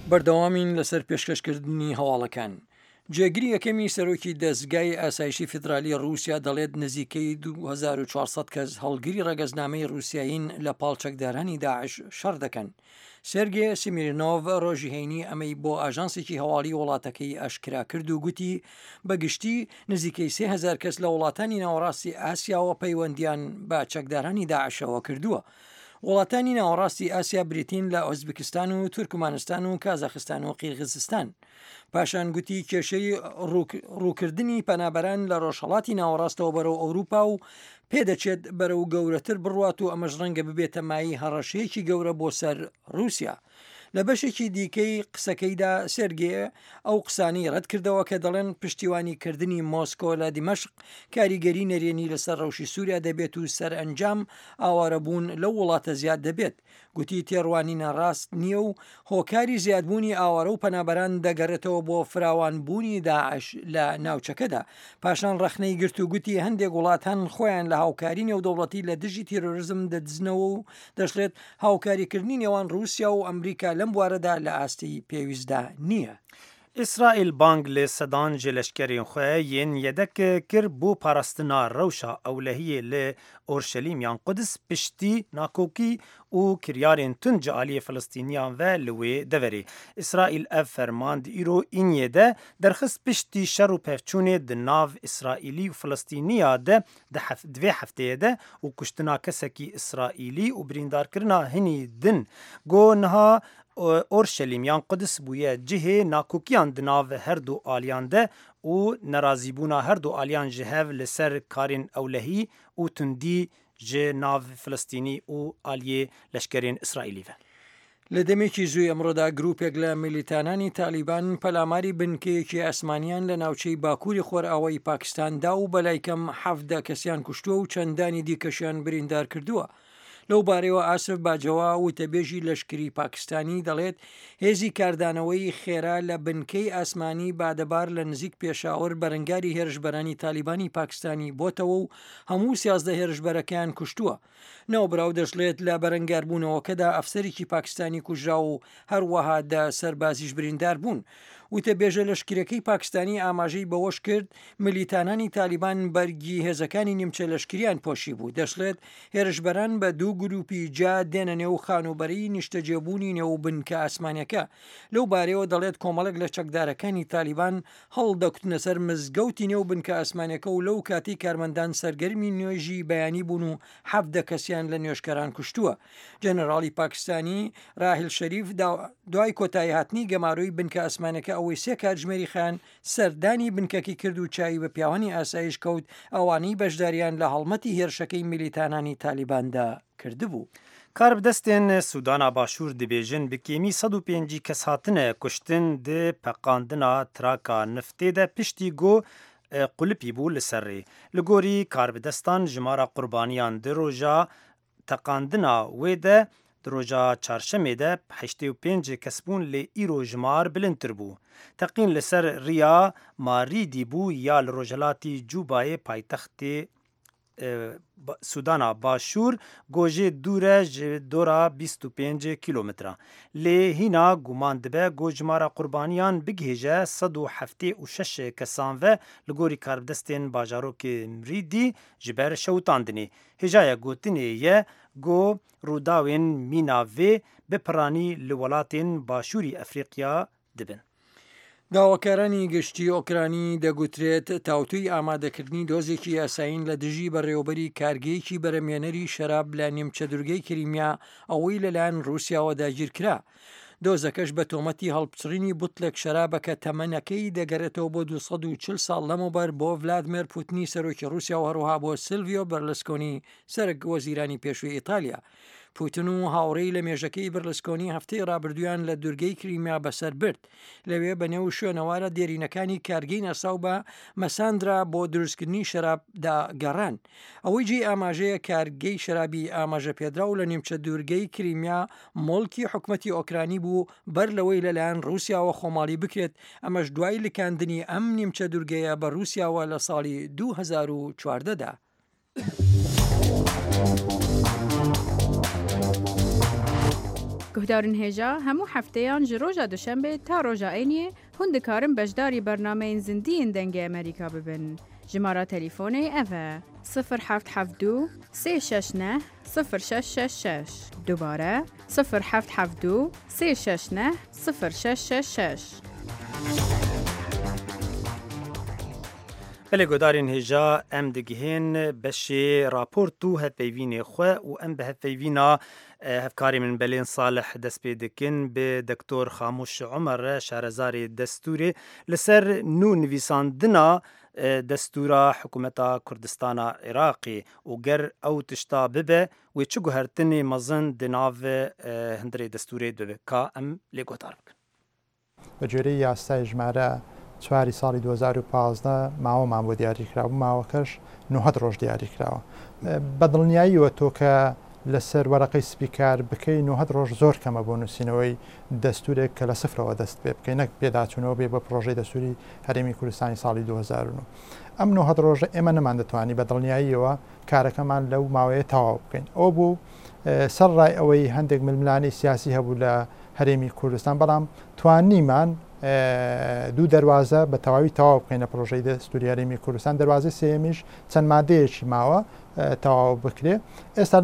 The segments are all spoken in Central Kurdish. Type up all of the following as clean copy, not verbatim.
بەردەوامین لەسەر پێشکەشکردنی هەواڵەکان. جێگیری یەکەمی سەرۆکی دەستگای ئاسایشی فیدرالی رووسیا دەڵێت نزیکەی 2400 کەس هەڵگیری ڕێگەزنامەی رووسیایین لە پاڵچەکدارانی داعش شەڕ دەکەن. سێرگێ سیمیرنۆڤ ڕۆژی هەینی ئەمەی بۆ ئاژانسێکی هەواڵی وڵاتەکەی ئەشکرا کرد و گوتی بەگشتی نزیکەی 3000 کەس لە وڵاتانی ناوەڕاستی ئاسیاوە پەیوەندیان بە چەکدارانی داعشەوە کردووە. وڵاتانی ناوەڕاستی ئاسیا بریتین لە ئۆزبکستان و تورکمانستان و کازاخستان و قیرغیزستان. پاشان گوتی کێشەی ڕووکردنی پەنابەران لە ڕۆژهەڵاتی ناوەڕاستەوە بەرەو ئەوروپا و پێدەچێت بەرەو گەورەتر بڕوات و ئەمەش ڕەنگە ببێتە مای هەڕەشەیەکی گەورە بۆ سەر رووسیا. لە بەشێکی دیکەی قسەکەیدا سێرگێ ئەو قسانی ڕەت کردەوە کە دەڵێن پشتیوانیکردنی مۆسکۆ لە دیمەشق کاریگەری نەرێنی لەسەر ڕەوشی سووریا دەبێت و سەرئەنجام ئاوارەبوون لەو وڵاتە زیاد دەبێت. گوتی تێڕوانینە ڕاست نییە و هۆکاری زیادبوونی ئاوارە و پەنابەران دەگەڕێتەوە بۆ فراوانبوونی داعش لە ناوچەکەدا. پاشان ڕەخنەی گرت و گوتی هەندێک وڵاتان خۆیان لە هاوکاری نێودەوڵەتی لە دژی تیرۆریزم دەدزنەوە و دەشڵێت هاوکاریکردنی نێوان رووسیا و ئەمریکا لەم بوارەدا لە ئاستی پێویستدا نییە. ئیسرائیل بانگ لێ سەدان جێ لەشکرین خوێ یەن یەدەک کرد بۆ پاراستنا ڕەوشە ئەولەهیە لێ ئۆرشەلیم یان قودس پشتی ناکۆکی و کریارên tund ji aliyê Filistîniyan ve li wê deverê. İsraîl ev ferman di îro îniyê de derxist piştî şer û pevçûnê di nav İsraîlî û Filistîniya de divê hefteyê de û kuştina kesekî İsraîlî û birîndarkirina hinî din got niha ئۆرشەلیم یان قودس بووە cihê nakokiyan di nav her du aliyan de û nerazîbûna her du aliyan ji hev li ser karên ewlehî û tundî ji nav Filistînî û aliyê leşkerên İsraîlî ve. لە دەمێکی زووی ئەمڕۆدا گروپێک لە میلیتانانی تالیبان پەلاماری بنکەیەکی ئاسمانیان لە ناوچەی باکووری خۆرئاوای پاکستاندا و بەلایکەم 17 کەسیان کوشتووە و چەندانی دیکەشیان بریندار کردووە. لەو بارەوە ئاسف باجەوە وتەبێژی لەشکری پاکستانی دەڵێت هێزی کاردانەوەی خێرا لە بنکەی ئاسمانی بادەبار لە نزیک پێشاور بەرەنگاری هێرشبەرانی تالیبانی پاکستانی بۆتەوە و هەموو 11 هێرشبەرەکەیان کوشتووە. ناوبراو دەشڵێت لە بەرەنگاربوونەوەکەدا ئەفسەرێکی پاکستانی کوژرا و هەروەها دا سەربازیش بریندار بوون. وتەبێژە لەشکرەکەی پاکستانی ئاماژەی بەوەش کرد ملیتانانی تالیبان بەرگی هێزەکانی نیمچە لەشکریان پۆشی بوو. دەشڵێت هێرشبەران بە دوو گروپی جا دێنە نێو خانوبەری نیشتەجێبوونی نێو بنکە ئاسمانەکە. لەو بارەوە دەڵێت کۆمەڵک لە چەکدارەکانی تالیبان هەڵدەکوتنە سەر مزگەوتی نێو بنکە ئاسمانەکە و لەو کاتی کارمەندان سەرگەرمی نوێژی بەیانی بوون و 17 کەسیان لە نوێشکەران کوشتووە. جەنەراڵی پاکستانی راهیل شەریف دوای کۆتایی هاتنی گەماروی بنکە ئاسمانەکە ئەوەی 3 کاتژمێری خان سەردانی بنکەکی کرد و چاوی بە پیاوانی ئاسایش کەوت ئەوانەی بەشداریان لە هەڵمەتی هێرشەکەی میلیتانانی تالیباندا کردبوو. کاربدەستên Sûdana Başûr dibêjin bi kêmî 105 kes hatine kuştin di peqandina traka niftê de piştî got qulipî bû li serê. Li gorî karbidestan ji mara qurbaniyan di roja teqandina wê de di roja çarşemê de 85 kes bûn lê îro ji mar bilindtir bû. Teqîn li ser Riya Marîdî bû ya li Rojhilatî Cûbayê paytextê Sûdana Başûr gojê dûre ji dora 25 kîlometre. Lê hîna guman dibe gojmara qurbaniyan bigihêje 176 kesan ve li gorî karbidestên bajarokê Mrîdî ji ber şewitandinê. Hêjaya gotinê ye got rûdawên mîna vê bipiranî li welatên Başûrî Efrîqiya dibin. داواکارانی گشتی ئۆکرانی دەگوترێت تاوتوی ئامادەکردنی دۆزێکی یاساین لە دژی بەڕێوەبەری کارگەیەکی بەرەمێنەری شەراب لە نیمچە دورگەی کریمیا ئەوەی لەلایەن رووسیاوە داگیر کرا. دۆزەکەش بە تۆمەتی هەڵبچڕینی بوتلێک شەرابەکە تەمەنەکەی دەگەرێتەوە بۆ 240 ساڵ لەمەوبەر بۆ ڤلادیمیر پوتینی سەرۆکی رووسیا و هەروەها بۆ سیلڤیۆ بەرلسکۆنی سەرۆک وەزیرانی پێشووی ئیتالیا. پوتین و هاوڕێی لە مێژەکەی بەرلسکۆنی هەفتەی ڕابردویان لە دورگەی کریمیا بەسەر برد. لەوێ بەنێو شوێنەوارە دێرینەکانی کارگەی نەساو بە مەساندرا بۆ دروستکردنی شەرابدا گەڕان. ئەوەی جێ ئاماژەیە کارگەی شەرابی ئاماژە پێدرا و لە نیمچە دورگەی کریمیا مڵکی حکومەتی ئۆکرانی بوو بەر لەوەی لەلایەن رووسیاوە خۆماڵی بکرێت. ئەمەش دوای لکاندنی ئەم نیمچە دورگەیە بە رووسیاوە لە ساڵی 2014دا. گهدارن هێژا هەموو هەفتەیان ji ڕۆژا دوشەمبێ تا ڕۆژا عینیê hûn dikarin beşdarî bernameyên zindiyên dengê Amerîka bibin. Jimara telefônê ev e 0772 369 0666 dubare 0772 369 0666. بله گودارین هجا ام دگهین بشی راپورت و هفیوین خواه و ام به هفیوینا هفکاری من بلین صالح دست پیدکن به دکتور خاموش عمر شهرزاری دستوری لسر نو نویساندنا دستورا حکومتا کردستان عراقی و گر او تشتا ببه و چو گوهرتنی مزن دناو هندری دستوری دوبه که ام لگوتار بکن. بجوری یاستای ژمارە 4 ساڵی 2015 ماوەمان بۆ دیاریکراوە ماوەکەش 9 ڕۆژ دیاریکراوە بەدڵنیاییەوە تۆ کە لەسەر وەرەقەی سپیکار بکەی 9 ڕۆژ زۆر کەمە بۆ نووسینەوەی دەستورێک کە لە سفرەوە دەست پێ بکەین نەک پێداچوونەوە بێ بە پرۆژەی دەستوری هەرێمی کوردستانی ساڵی 2009 ئەم 9 ڕۆژە ئێمە نەمان دەتوانی بەدڵنیاییەوە کارەکەمان لەو ماوەیە تەواو بکەین ئەو بوو سەرڕای ئەوەی هەندێک ململانی سیاسی هەبوو لە هەرێمی کوردستان بەڵام توانیمان دوو دەواازە بە تەواوی تەواو بکەینە پرۆژەی دەستوری هەرێمی کوردستان دەواازە سێمیش چەند مادەیەکی ماوە تەواو بکرێ ئێستا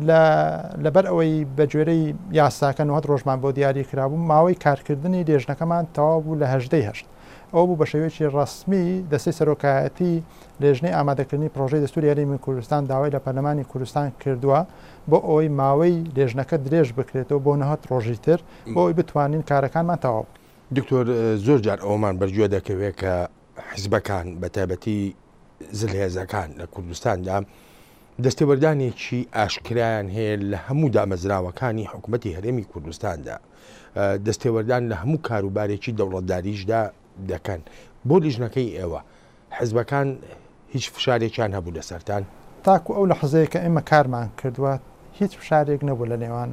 لەبەر ئەوەی بە گوێرەی یاساکە 9 ڕۆژمان بۆ دیاری کرابوو ماوەی کارکردنی لێژنەکەمان تەواو بوو لە 18 ئەو بوو بە شێوەیەکی ڕسمی دەستەی سەرۆکایەتی لێژنەی ئامادەکردنی پرۆژەی دەستوری هەرێمی کوردستان داوای لە پەرلەمانی کوردستان کردووە بۆ ئەوەی ماوەی لێژنەکە درێژ بکرێتەوە بۆ 9 ڕۆژی تر بۆ ئەوی بتوانین کارەکانمان تەواو. دکتۆر زۆر جار ئەومان بەرگوێ دەکەوێت کە حیزبەکان بە تایبەتی زلهێزەکان لە کوردستاندا دەستێوەردانێکی ئاشکرایان هەیە لە هەموو دامەزراوەکانی حکوومەتی هەرێمی کوردستاندا دەستێوەردان لە هەموو کاروبارێکی دەوڵەتداریشدا دەکەن بۆ لیژنەکەی ئێوە حیزبەکان هیچ فشارێکیان هەبوو لەسەرتان تاکو ئەو لە حەزەیە کە ئێمە کارمان کردووە هیچ فشارێک نەبوو لە نێوان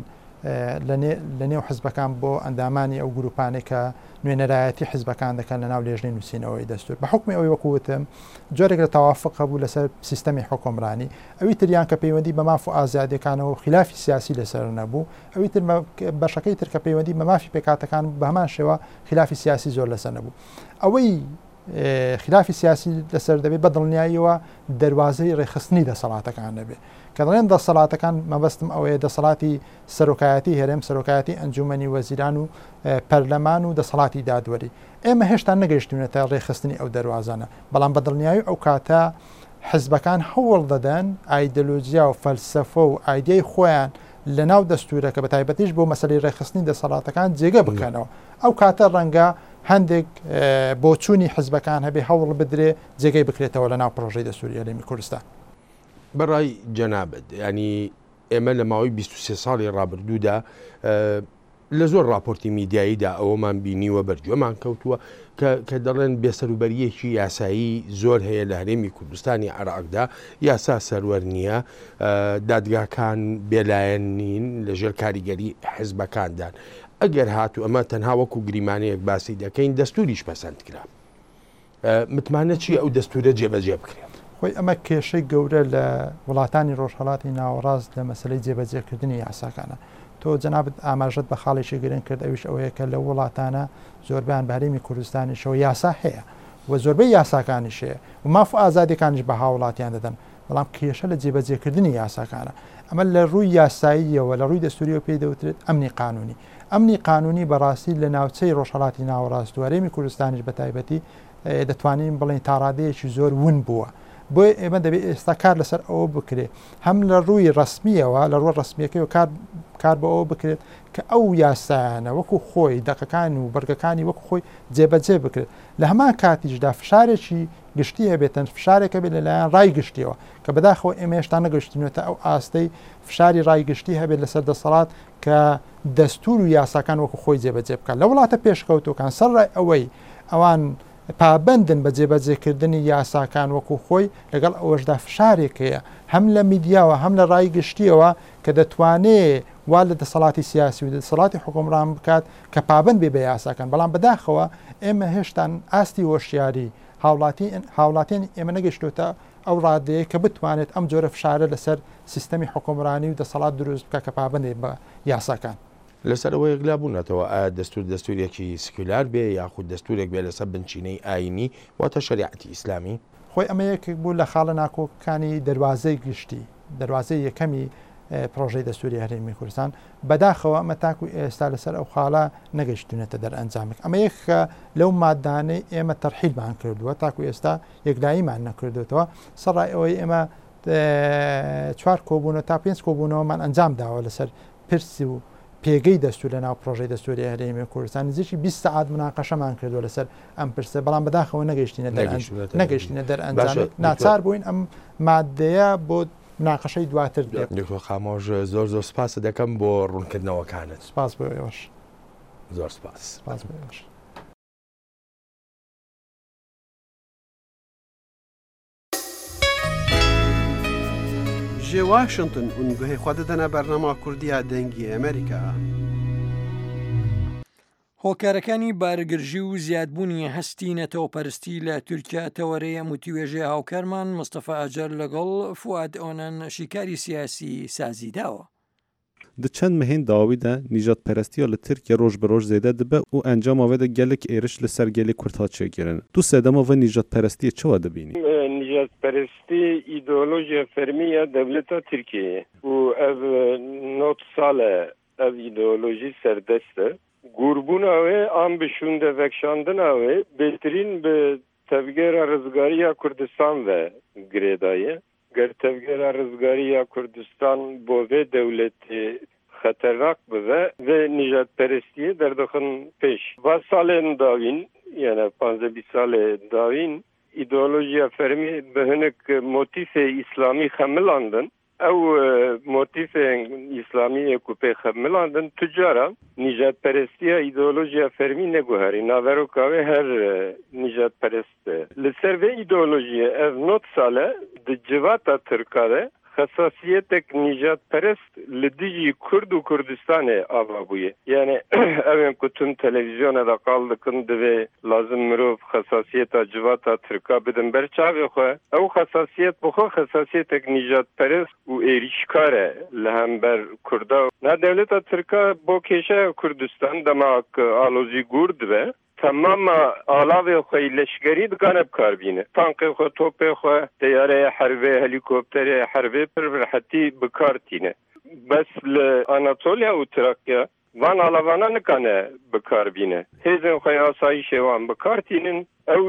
لە نێو حزبەکان بۆ ئەندامانی ئەو گروپانێک کە نوێنەرایەتی حزبەکان دەکەن لە ناو لێژنەی نووسینەوەی دەستور بە حکمی ئەوەی وەکوتم جۆرێک لە تەوافق هەبوو لەسەر سیستەمی حکومڕانی ئەوی تریان کە پەیوەندی بە ماف و ئازادیەکانەوە خلافی سیاسی لەسەر نەبوو ئەوی تر بەشەکەی تر کە پەیوەندی بە مافی پێکاتەکان بە هەمان شێوە خلافی سیاسی زۆر لەسەر نەبوو ئەوەی خلافی سیاسی لەسەر دەبێت بە دڵنیاییەوە دەواازەی ڕێخستنی دەسەڵاتەکان دەبێت کە دەڵێن دەسەڵاتەکان مەبەستم ئەوەیە دەسەڵاتی سەرۆکایەتی هەرێم سەرۆکایەتی ئەنجومەنی وەزیران و پەرلەمان و دەسەڵاتی دادوەری ئێمە هێشتا نەگەیشتونێتە ڕێخستنی ئەو دەواازانە بەڵام بە دڵنیایی ئەو کاتە حزبەکان هەوڵ دەدەن ئایدۆلۆژیا و فەلسەفە و ئایدیای خۆیان لە ناو دەستورەکە بە تایبەتیش بۆ مەسەلەی ڕێخستنی دەسەڵاتەکان جێگە بکەنەوە ئەو کاتە ڕەنگە هەندێک بۆچوونی حزبەکان هەبێ هەوڵ بدرێ جێگەی بکرێتەوە لە ناو پرۆژەی دەستوری هەرێمی کوردستان. بەڕای جەنابەت ینی ئێمە لە ماوەی 23 ساڵی ڕابردوودا لە زۆر راپۆرتی میدیاییدا ئەوەمان بینیوە بەرگوێمان کەوتووە کە دەڵێن بێسەروبەریەکی یاسایی زۆر هەیە لە هەرێمی کوردستانی عێراقدا یاسا سەروەر نییە دادگاکان بێلایەن نین لەژێر کاریگەری حزبەکاندان ئەگەر هاتوو ئەمە تەنها وەکو گریمانەیەک باسی دەکەین دەستوریش پەسەند کرا متمانە چی ئەو دەستورە جێبەجێ بکرێت خۆی ئەمە کێشەی گەورە لە وڵاتانی ڕۆژهەڵاتی ناوەڕاست لە مەسلەی جێبەجێکردنی یاساکانە تۆ جەنابەت ئاماژەت بە خاڵێکی گرنگ کرد ئەویش ئەوەیە کە لە وڵاتانە زۆربیان بە هەرێمی کوردستانیشەوە یاسا هەیە و زۆربەی یاساکانیش هەیە و ماف و ئازادیەکانیش بە هاوڵاتیان دەدەن بەڵام کێشە لە جێبەجێکردنی یاساکانە ئەمە لە ڕووی یاساییەوە لە ڕووی دەستوریەوە پێی دەوترێت ئەمنی قانونی ئەمنی قانونی بەڕاستی لە ناوچەی ڕۆژهەڵاتی ناوەڕاست و هەرێمی کوردستانیش بە تایبەتی دەتوانین بڵێن تاڕادەیەکی زۆر ون بووە بۆیە ئێمە دەبێت ئێستا کار لەسەر ئەوە بکرێت هەم لە ڕووی ڕسمیەوە لە ڕووە ڕسمیەکەی کار بە ئەوە بکرێت کە ئەو یاسایانە وەکو خۆی دەقەکان و بەرگەکانی وەکو خۆی جێبەجێ بکرێت لە هەمان کاتیشدا فشارێکی گشتی هەبێتن فشارێکە بێت لەلایەن ڕای گشتیەوە کە بەداخەوە ئێمە هێشتا نەگەشتینەوەتە ئەو ئاستەی فشاری ڕای گشتی هەبێت لەسەر دەسەڵات کە دەستور و یاساکان وەکو خۆی جێبەجێ بکات لە وڵاتە پێشکەوتوەکان سەرڕای ئەوەی ئەوان پابندن بە جێبەجێکردنی یاساکان وەکو خۆی لەگەڵ ئەوەشدا فشارێک هەیە هەم لە میدیاوە هەم لە ڕای گشتیەوە کە دەتوانێت وا لە دەسەڵاتی سیاسی و دەسەڵاتی حکومڕان بکات کە پابند بێ بە یاساکان بەڵام بەداخەوە ئێمە هێشتان ئاستی وەشیاری هاوڵاتیان ئێمە نەگەشتوتە ئەو ڕادەیە کە بتوانێت ئەم جۆرە فشارە لەسەر سیستەمی حکومڕانی و دەسەڵات دروست بکە کە پابندێ بە یاساکان لەسەرەوە یەکلا بوونەتەوە ئایا دەستورێکی سکولار بێ یاخود دەستورێک بێ لەسەر بنچینەی ئاینی واتە شریعەتی ئیسلامی. خۆی ئەمە یەکێک بوو لە خاڵە ناکۆکەکانی دەواازەی گشتی دەواازەی یەکەمی پرۆژەی دەستوری هەرێمی کوردستان بەداخەوە ئەمە تاکو ئێستا لەسەر ئەو خاڵە نەگەشتونێتە دەرئەنجامێک ئەمە یەکە لەو مادانەی ئێمە تەرحیلمان کردووە تاکو ئێستا یەکلاییمان نەکردوێتەوە سەرڕای ئەوەی ئێمە 4 کۆبوونەوە تا 5 کۆبوونەوەمان ئەنجام داوە لەسەر پرسی و پێگەی دەستور لە ناو پرۆژەی دەستوری هەرێمی کوردستان نزیکی 20 ساعت مناقەشەمان کردووە لەسەر ئەم پرسە بەڵام بەداخەوە نەگەشتینە دەرئەنجام ناچار بووین ئەم مادەیە بۆ مناقەشەی دواتر دکتۆر خامۆژ زۆر سپاس دەکەم بۆ ڕوونکردنەوەکانت. سپاس بۆ ئێوەش. زۆر سپاس. ji Washington û guhê xwe didine bernama Kurdiya dengî Amerîka. هۆکارەکانی بارگرژی و زیادبوونی هەستی نەتەوەپەرستی لە تورکیا تەوەرەیە موتیوێژێ هاوکارمان مستەفا ئاجەر لەگەڵ فواد ئۆنەن شیکاری سیاسی سازی داوە. Di çend mehên dawî de nîjadperestiya li Tirkiye roj bi roj zêde dibe û encama wê de gelek êriş li ser gelê Kurd hat çêkirin. Tu sedema vê nîjadperestiyê çawa dibînî? Nîjadperestî îdeolojiya fermî ya devleta Tirkiyeyê û ev not sal e ev îdeolojî serdest e. Gurbûna wê an bi şûndevekşandina wê bêhtirîn bi tevgera rizgariya Kurdistan ve girêdaye. Ger tevgera rizgariya Kurdistan bo vê dewletê xeternak bibe ve nîjadperestiyê derdixin pêş. Va salên dawîn yani 15-20 salê dawîn îdeolojiya fermî bi hinek motifê îslamî xemilandin. Ew motifên îslamiyê ku pê xemilandin tujara nîjadperestiya îdeolojiya fermî neguherî naveroka wê her nîjadperest e. Li ser vê îdeolojiyê ev not sale di civata Tirka de xesasiyetek nîjadperest li dijî Kurd û Kurdistanê ava bûye. Yani evên ku tüm televizyona da qal dikin divê lazim mirov xesasiyeta civata Tirka bidin ber çavê xwe. Ew xesasiyet bi xwe xesasiyetek nîjadperest û êrîşkar e li hember Kurda. Na devleta Tirka bo kêşeya Kurdistan dema alozî gûr dibe. Tamama alavê xwe leşkerî dikane bikarbîne. Tankê xwe, topê xwe, teyareyê hervê, helîkopterê hervê pir rehetî bikartîne. Bes li Anatolya û Trakya van alavana nikane bikarbîne. Hêzên xwe asayîşê wan bikartînin. Ew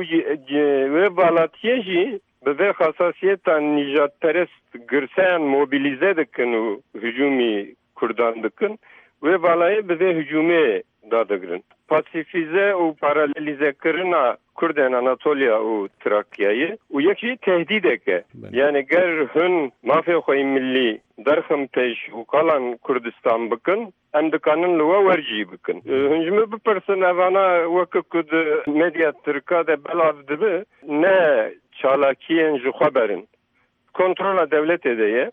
wê balatiyê jî bi vê xesasiyetan nîjadperest girseyan mobilize dikin û hücumî Kurdan dikin. Wê balayê bi vê hücumê dadigirin. Pasifize û paralelîzekirina Kurdên Anatolya û Trakyayê û yek jî tehdîdek e. Yani ger hûn mafê xwe millî derxin pêş û qalan Kurdistan bikin, em dikanin li we wercî bikin. Hûn ji min bipirsin evana wekî ku di medya Tirka de belav dibe ne çalakiyên ji xwe berin. Kontrola devletê de ye.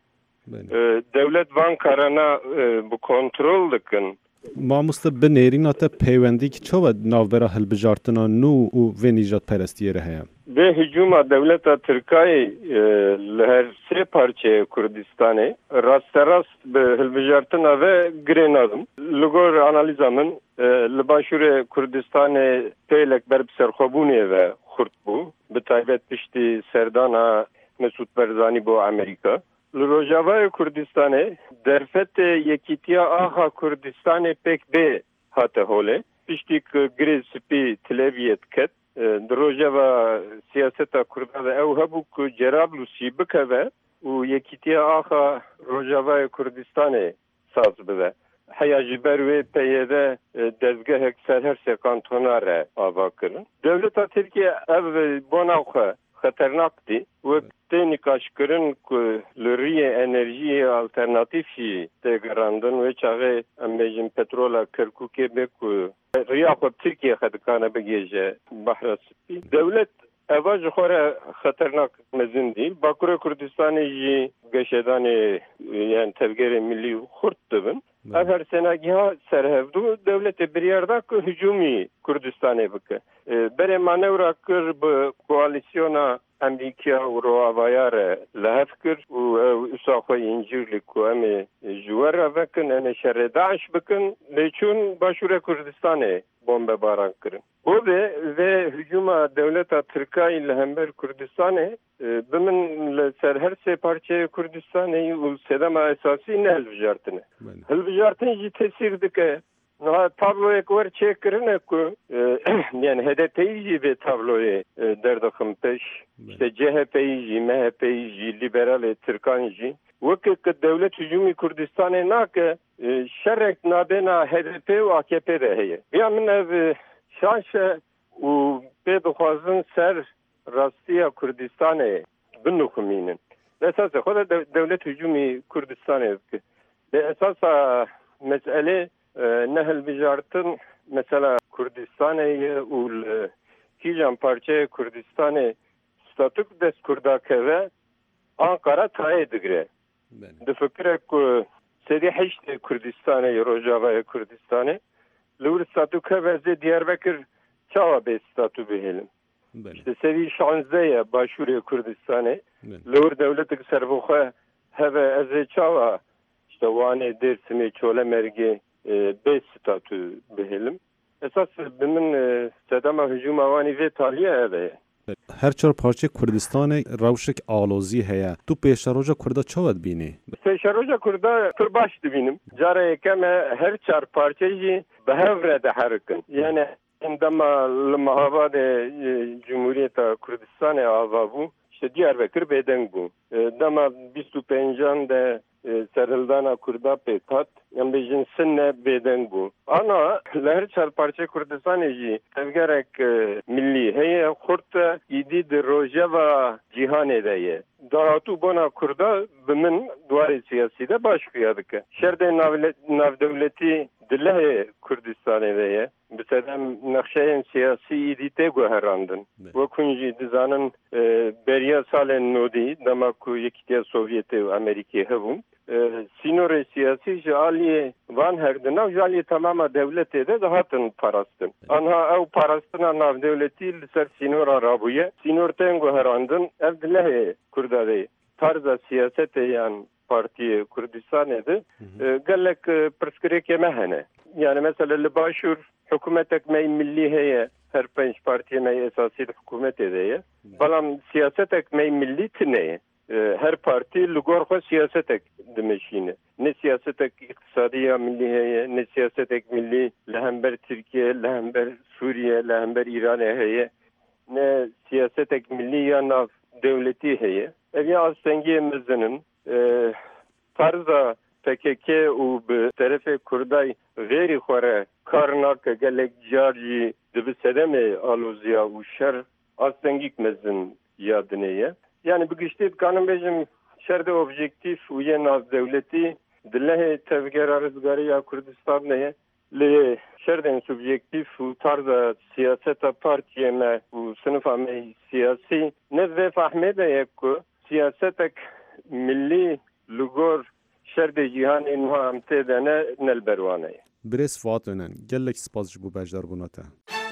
Devlet van karana bi kontrol dikin. Mamoste bi nêrîna te peywendî çawa navbera hilbijartina nû û vê nîjadperestiyê re heye? Vê hücuma devleta Tirkayê li her sê parçeyê Kurdistanê rasterast bi hilbijartina ve girê nadim. Li gor analiza min li başûrê Kurdistanê pêlek ber bi serxwebûnê ve xurt bû. Bi taybet piştî serdana Mesûd Barzanî bo Amerîka. Li Rojavayê Kurdistanê derfetê Yekîtiya Axa Kurdistanê pêk bê hate holê. Piştî ku girê spî Tileviyê diket. Di rojava siyaseta Kurda de ew hebû ku Cerablûsî bikeve û Yekîtiya Axa Rojavayê Kurdistanê saz bibe. Heya ji ber wê peyê de dezgehek serhersê kantona re ava kirin. Devleta Tirkiye ev bona xwe xeternak dî wek tê nîqaşkirin ku li riyê enerjiyê alternatîf jî tê gerandin wê çavê em bêjin petrola Kirkûkê bê ku riya xwe Tirkiye xwe dikane bigêje behra spî. Devlet eva ji xwe re xeternak mezin dî. Bakurê Kurdistanê jî geşedanê yani tevgerê millî xurt dibin. Ev her senagiha serhevdû devletê biryar da ku hücumî Kurdistanê bike. Berê manewra kir bi koalîsyona Emerîkya û Rojavaya re li hev kir û ew îsa xwe încîr li ku em ê ji we re vekin em ê şerê Daeş bikin lê çûn Başûrê Kurdistanê bombebaran kirin. Vê hücuma dewleta Tirkiyeyê li hember Kurdistanê bi min li ser her sê parçeyê Kurdistanê û sedema esasî ne hilbijartine. Hilbijartin jî tesîr dike. Tabloyek wer çêkirine ku yani HDP'yi jî vê tabloyê derdixin pêş. İşte CHP'yi jî, MHP'yi jî, liberalê Tirkan jî. Wekî ki dewlet hücumî Kurdistanê nake şerek nabêna HDP û AKP de heye. Ya min ev şanşe û pê dixwazin ser rastiya Kurdistanê binixumînin. Esasê xwe de dewlet hücumî Kurdistanê bike. Lê esasa meselê ne hilbijartin mesela Kurdistanê û kîjan parçeyê Kurdistanê statûk dest kurdakeve Ankara tayê digire. Difikire ku serî heştê Kurdistanê Rojavayê Kurdistanê li wir statûk heve zê Diyarbekir çawa bê statû bihêlin. İşte serî şanzdeye Başûrê Kurdistanê li wir dewletek servixwe heve ez ê çawa işte Wanê Dêrsimê Çolemergê bê statû bihêlim. Esas bi min sedema hücuma wanî vê taliye ev e. Her çar parçe Kurdistanê rewşek alozî heye. Tu pêşeroja Kurda çawa dibînî? Pêşeroja Kurda pir baş dibînim. Cara yekem her çar parçe jî bi hev re diherikin. Yani dema li mehavadê Cumhuriyeta Kurdistanê ava bû, işte Diyarbekir bêdeng bû. Dema 25 de serhildana Kurda pêk hat, em bêjin Sinne bêdeng bû. Ana li her çar parçe Kurdistanê jî tevgerek millî heye, xurt îdî di rojeva cîhanê de ye. Dahatû bona Kurda bi min dwarê siyasî de baş xuya dike. Şerdê navdewletî di lehê Kurdistanê de ye. Bi sedem nexşeyên siyasî îdî tê guherandin. Wekûn jî dizanin beriya salên nodî dema ku Yekîtiya Sovyetê û Amerîkê hebûn. Sînorê siyasî ji aliyê van herdina ji aliyê temama dewletê de dihatin parastin. Anha ew parastina navdewletî li ser sînora rabûye. Sînor tên guherandin ev di lehê Kurda de tarza siyasetê yan Partiyê Kurdistanê de gelek pirsgirêkê me hene. Yani mesela li Başûr hikûmetek me millî heye, her penc partiyê me esasî li hikûmetê de ye. Belam siyasetek me millî tune ye. Her parti li gor xwe siyasetek dimeşîne. Ne siyasetek iktisadî ya millî heye, ne siyasetek millî li hember Tirkiye, li hember Sûriye, li hember İranê heye, ne siyasetek millî ya nav devletî heye. Ev ya astengiyê mezinin tarza PKK û bi terefê Kurday gêrî xwe re kar nake gelek car jî dibi sedemê aloziya û şer astengîk mezin ya dinê ye. Yani bu giştî dikanim bêjim şer de objektif û yê navdewletî di lehê tevgera rizgariya Kurdistanê ye. Lê şerdên subjektif û tarza siyaseta partiyê me û sinifa me siyasî ne vê fehmê de ye ku siyasetek millî li gor şerdê cîhanê niha em tê de ne li ber wan e. Birêz Fuat Önen, gelek spas ji bo bejdarbûna te.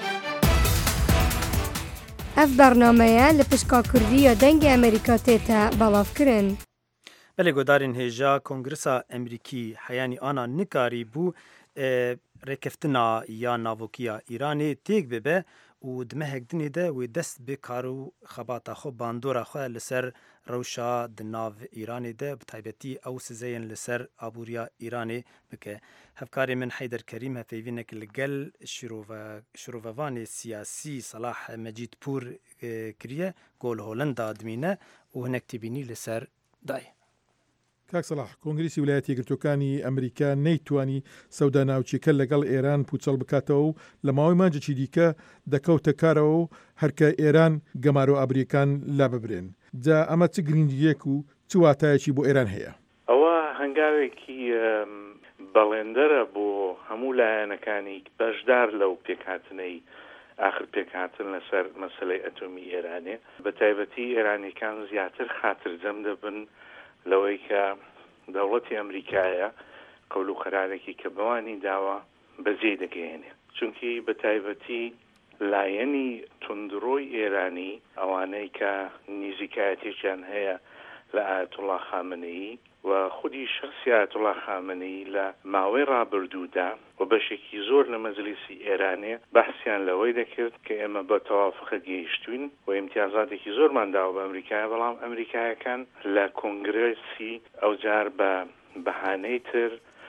Ev bernameya li pişka Kurdiya dengê Amerîka tê te belavkirin. Belê godarên hêja Kongresa Emerîkî heyanî ana nikarî bû rêkeftina ya navokiya Îranê têk bibe û di mehek dinê de wê dest bi kar û xebata xwe bandora xwe li ser rewşa di nav Îranê de bi taybetî ew sizeyên li ser abûriya Îranê bike. Hevkarê min Heyder Kerîm hevpeyvînek li gel şirovevanê siyasî Salah Mecîdpûr kiriye gol Holanda dimîne û hinek tîbînî li ser dayê. کاک سەلاح کۆنگریسی ویلایەتە یەکگرتووەکانی ئەمریکا نەیتوانی سەودا ناوچیەکە لەگەڵ ئێران پوچەڵ بکاتەوە و لە ماوەی مانجێکی دیکە دەکەوتە کارەوە و هەرکە ئێران گەمارە و ئەبریەکان لا ببرێن. جا ئەمە چ گرنگیەک و چ واتایەکی بۆ ئێران هەیە؟ ئەوە هەنگاوێکی بەڵێندەرە بۆ هەموو لایەنەکانی بەشدار لەو پێکهاتنەی آخر پێکهاتن لەسەر مەسەلەی ئەتۆمی ئێرانێ بە تایبەتی ئێرانیەکان زیاتر خاترجەم دەبن لەوەی کە دەوڵەتی ئەمریکایە قەول و قەرارێکی کە بەوانی داوە بەجێ دەگەێنێ چونکی بە تایبەتی لایەنی تندڕۆی ئێرانی ئەوانەی کە نزیکایەتێکیان هەیە لە ئایەتوڵا خامنەیی و خودی شخصی ئایەتوڵا خامنەیی لە ماوەی ڕابردوودا و بەشێکی زۆر لە مەجلیسی ئێرانێ بەحسیان لەوەی دەکرد کە ئێمە بە تەوافقە گەیشتوین و ئیمتیازاتێکی زۆرمان داوە بە ئەمریکای، بەڵام ئەمریکایەکان لە کۆنگرێسی ئەوجار بە بەهانەی تر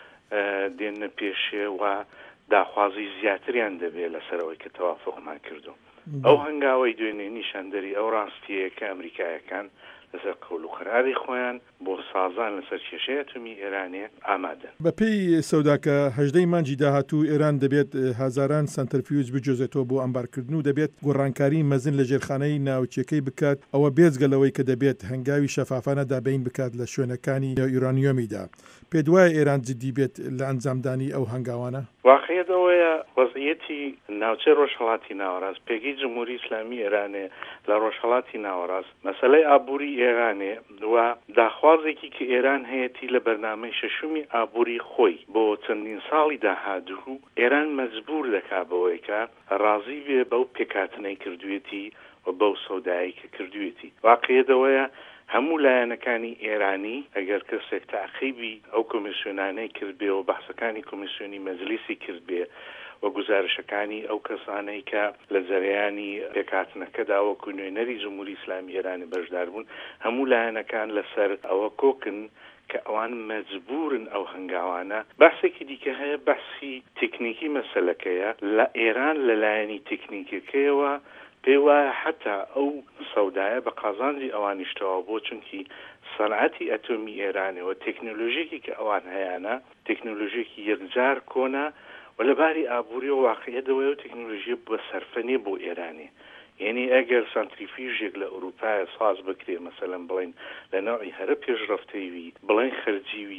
دێنە پێشێ و داخوازی زیاتریان دەبێت لەسەرەوەی کە تەوافقمان کردو. ئەو هەنگاوەی دوێنێ نیشاندەری ئەو ڕاستیەیە کە ئەمریکایەکان لەسەر قەول و قەراری خۆیان بۆ سازان لەسەر کێشەی ئەتۆمی ئێرانێ ئامادەن. بە پێی سەوداکە 18 مانجی داهاتوو ئێران دەبێت هزاران سنترفیوز بجۆزێتەوە بۆ ئەمبارکردن و دەبێت گۆڕانکاری مەزن لە ژێرخانەی ناوچیەکەی بکات، ئەوە بێجگەلەوەی کە دەبێت هەنگاوی شەفافانە دابین بکات لە شوێنەکانی یورانیۆمیدا. پێ دوایە ئێران جدی بێت لە ئەنجامدانی ئەو هەنگاوانە؟ واقعیەتەوەیە وەزعیەتی ناوچەی ڕۆژهەڵاتی ناوەڕاست پێگەی جمهوری ئیسلامی ئێرانێ لە ڕۆژهەڵاتی ناوەڕاست مەسەلەی ئابووری ئێرانێ و داخوازێکی کە ئێران هەیەی لە بەرنامەی شەشومی ئابووری خۆی بۆ چەندین ساڵی داهاتوو ئێران مەجبور دەکات بەوەی کە ڕازی بێ بەو پێکاتنەی کردوێتی و بەو سەودایی کە کردوێتی. واقعیەتەوەیە هەموو لایەنەکانی ئێرانی ئەگەر کەسێک تاقیبی ئەو کۆمیسیۆنانەی کرد بێ و بەحسەکانی کۆمیسیۆنی مەجلیسی کرد بێ و گزارشەکانی ئەو کەسانەی کە لە جەرەیانی پێکاتنەکەدا وەکو نوێنەری جمهوری ئیسلامی ئێرانی بەشدار بوون، هەموو لایەنەکان لەسەر ئەوە کۆکن کە ئەوان مەجبورن ئەو هەنگاوانە. بەحسێکی دیکە هەیە بەحسی تکنیکی مەسەلەکەیە لە ئێران لەلایەنی تکنیکەکەیەوە پێی وایە حتا ئەو سەودایە بە قازانجی ئەوانیشتەوە بۆ چونکی سەنعەتی ئەتۆمی ئێرانەوە تەکنۆلۆژیەکی کە ئەوان هەیەە تەکنۆلۆژیەکی یەکجار کۆنا و لەباری ئابووری و واقعیەتەوەی و تەکنۆلۆژی بە سەرفەنێ بۆ ئێرانی. یعنی ئەگەر سانتریفیژێک لە ئەوروپایە ساز بکرێ مەسەلەن بڵین لە ناوی هەرە پێشڕەفتەیوی بڵین خەرجیوی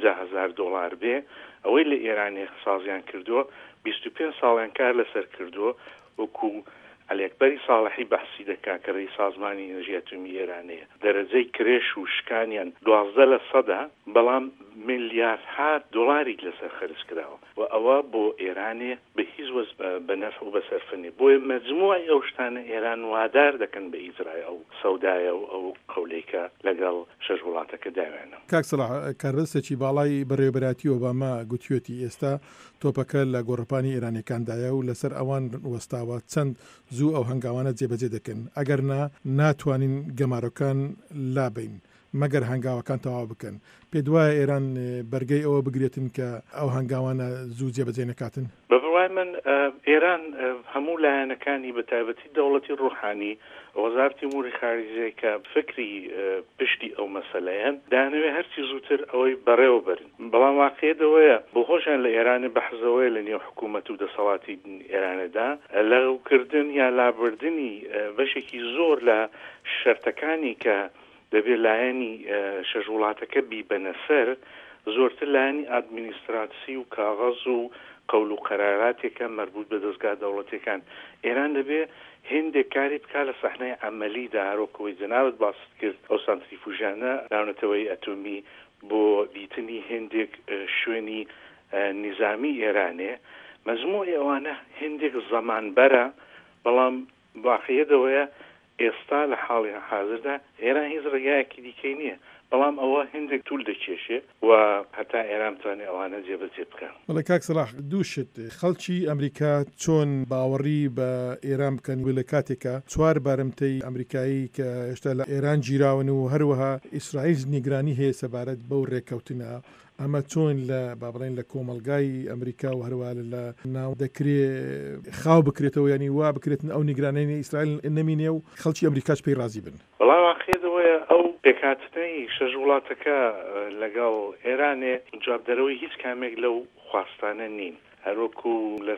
$50,000 بێ، ئەوەی لە ئێرانی سازیان کردووە 25 ساڵیان کار لەسەر کردووە وەکو ئەلێکبەری ساڵحی بەحسی دەکا کە ڕێی سازمانی ئێنەرژی ئەتۆمی ئێرانەیە. دەرەجەی کرێش و شکانیان 12% بەڵام ملیاردها دۆلاری لەسەر خەرج کراوە و ئەوە بۆ ئێرانێ بە هیچ وەز بە نەفع و بە سەرفەنێ. بۆیە مەجموعی ئەو شتانە ئێران وادار دەکەن بە ئیجرای ئەو سەودایە و ئەو قەولێکە لەگەڵ شەش وڵاتەکە داوێنە. کاک سەلاح، کاربەستێکی باڵای بەڕێوەبەراتی ئۆباما گوتوێتی ئێستا تۆپەکە لە گۆڕپانی ئێرانیەکاندایە و لەسەر ئەوان وەستاوە چەند زوو ئەو هەنگاوانە جێبەجێ دەکەن، ئەگەر ناتوانین گەمارۆکان لابین مەگەر هەنگاوەکان تەواو بکەن. پێ دوایە ئێران بەرگەی ئەوە بگرێتن کە ئەو هەنگاوانە زوو جێبەجێ نەکاتن؟ بەڕای من ئێران هەموو لایەنەکانی بە تایبەتی دەوڵەتی ڕوحانی وەزارەتی ئەموری خارجیە کە فکری پشتی ئەو مەسەلەیەن دانەوێ هەرچی زووتر ئەوەی بەڕێوە بەرن. بەڵام واقعیەتەوەیە بۆ خۆشیان لە ئێرانی بەحزەوەی لە نێو حکوومەت و دەسەڵاتی ئێرانەدا لەگەڵکردن یا لابردنی بەشێکی زۆر لە شەرتەکانی کە دەبێت لایەنی شەش وڵاتەکە بیبەنە سەر زۆرتر لایەنی ئادمینیستراسی و کاغەز و قەول و قەراراتێکە مربوط بە دەستگا دەوڵەتەکان. ئێران دەبێت هێندێک کاری بکات لە سەحنەی عەمەلیدا هەروەکەوەی جەنابەت باست کرد ئەو سانتریفوژانە ناونەتەوەی ئەتۆمی بۆ دیتنی هێندێک شوێنی نظامی ئێرانێ. مەجموعی ئەوانە هێندێک زەمانبەرە، بەڵام واقعیەتەوەیە ئێستا لە حاڵی حاضردا ئێران هیچ ڕێگایەکی دیکەی نییە، بەڵام ئەوە هێندێک توول دەکێشێ و هەتا ئێران بتوانێت ئەوانە جێبەجێ بکەن. بەڵێ کاک سەلاح، دووشت خەڵکی ئەمریکا چۆن باوەڕی بە ئێران بکەن لە کاتێکە 4 بارمتەی ئەمریکایی کە هێشتا لە ئێران گیراون و هەروەها ئیسرائیل نیگرانی هەیە سەبارەت بەو ڕێککەوتنە، ئەمە چۆن لە بابڵین لە کۆمەلگای ئەمریکا و هەروە لە ناو دەکرێت خاو بکرێتەوە، ینی وا بکرێتن ئەو نیگرانەی ئیسرائیل نەمینێ و خەڵکی ئەمریکاش پێی رازی بن؟ بەڵام واقعیەتەوەیە ئەو پێکاتنەی شەش وڵاتەکە لەگەڵ ئێرانێ جوابدەرەوەی هیچ کامێک لەو خواستانە نین. هەروەکو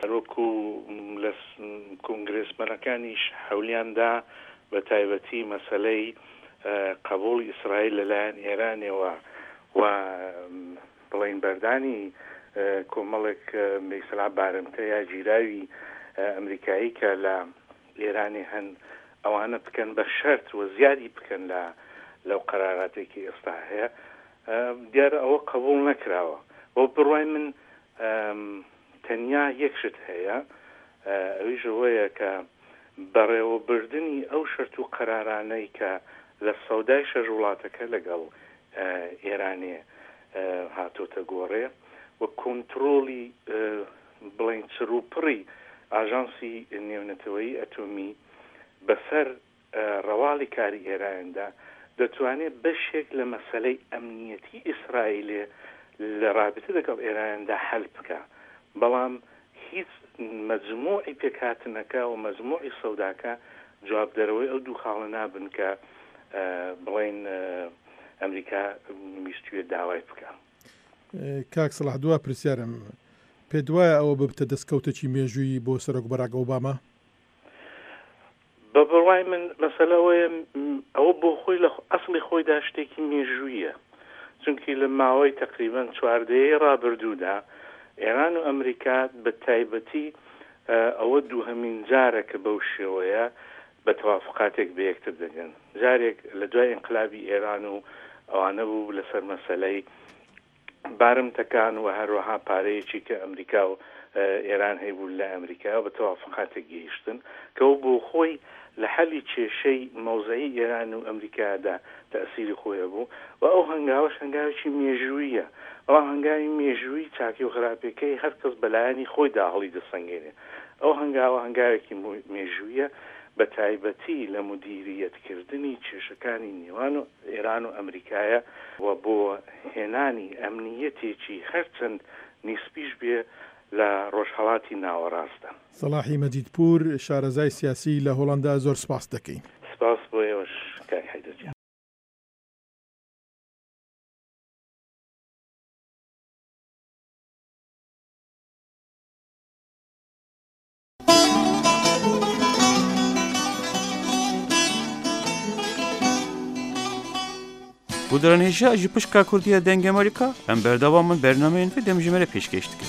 لە کۆنگرێسمەنەکانیش حەولیاندا بە تایبەتی مەسەلەی قبوڵ ئیسرائیل لەلایەن ئێرانێەوە و بڵین بەردانی کۆمەڵێک مثلا بارمتە یا گیراوی ئەمریکایی کە لە ئێرانی هەن ئەوانە بکەن بە شەرت و زیادی بکەن لەو قەراراتێکی ئێستا هەیە، دیارە ئەوە قبول نەکراوە. بۆ بڕوای من تەنیا یەکشت هەیە ئەویژەوەیە کە بەڕێوەبردننی ئەو شەرت و قەرارانەی کە لە سەودای شەژ وڵاتەکە لەگەڵ ئێرانێ هاتۆتە گۆڕێ و کۆنتترۆلی بڵین چروپڕی ئاژانسی نێونەتەوەی ئەتۆمی بەسەر ڕەواڵی کاری ئێراندا دەتوانێت بەشێک لە مەسەلەی ئەمنیەتی ئیسرائیلێ لە رابطە لەگەڵ ئێراندا حەل بکە بەڵام هیچ مەجموعی پێکهاتنەکە و مەجموعی سەوداکە جوابدەرەوەی ئەو دوو خاڵە نابن کە بڵین ئەمریکا ویستوێ داوای بکە. کاک سەلاح دووە پرسیارم پێ دوایە ئەوە ببتە دەستکەوتێکی مێژووی بۆ سەرۆک بەراک ئۆباما؟ بە بڕوای من مەسەلەوەیە ئەوە بۆ خۆی لە ئەسڵی خۆیدا شتێکی مێژوویە چونکی لە ماوەی تقریبان 14 ڕابردوودا ئێران و ئەمریکا بە تایبەتی ئەوە دووهەمین جارە کە بەو شێوەیە بە تەوافقاتێک بە یەکتر دەگەن جارێک لە دوای ئینقلابی ئێران و ئەوانە بوو لەسەر مەسەلەی بارمتەکان و هەروەها پارەیەکی کە ئەمریکا و ئێران هەیبوو لە ئەمریکا بە تەوافقاتێک گەیشتن کە ئەو بۆ خۆی لە حەلی کێشەی مەوزەعی ئێران و ئەمریکادا تەئسیری خۆیە بوو و ئەو هەنگاوەش هەنگاوێکی مێژوویە بەڵام هەنگاوی مێژووی چاکی و خراپەکەی هەر کەس بەلایەنی خۆیدا هەڵی دەسەنگێنێ ئەو هەنگاوە هەنگاوێکی مێژوویە بە تایبەتی لە مدیریەتکردنی کێشەکانی نێوان و ئێران و ئەمریکایە و بۆ هێنانی ئەمنیەتێکی هەرچەند نیسبیش بێ لە ڕۆژهەڵاتی ناوەڕاستە. سەلاحی مەجیدپور شارەزای سیاسی لە هۆڵندا زۆر سپاس دەکەین. سپاس بۆ ئێوەش کاک حەیدەرجان. Bu dönemde ji pişka Kurdiya deng Amerika em berdewamın bernameyên ve demjimere pêşkêş dikin.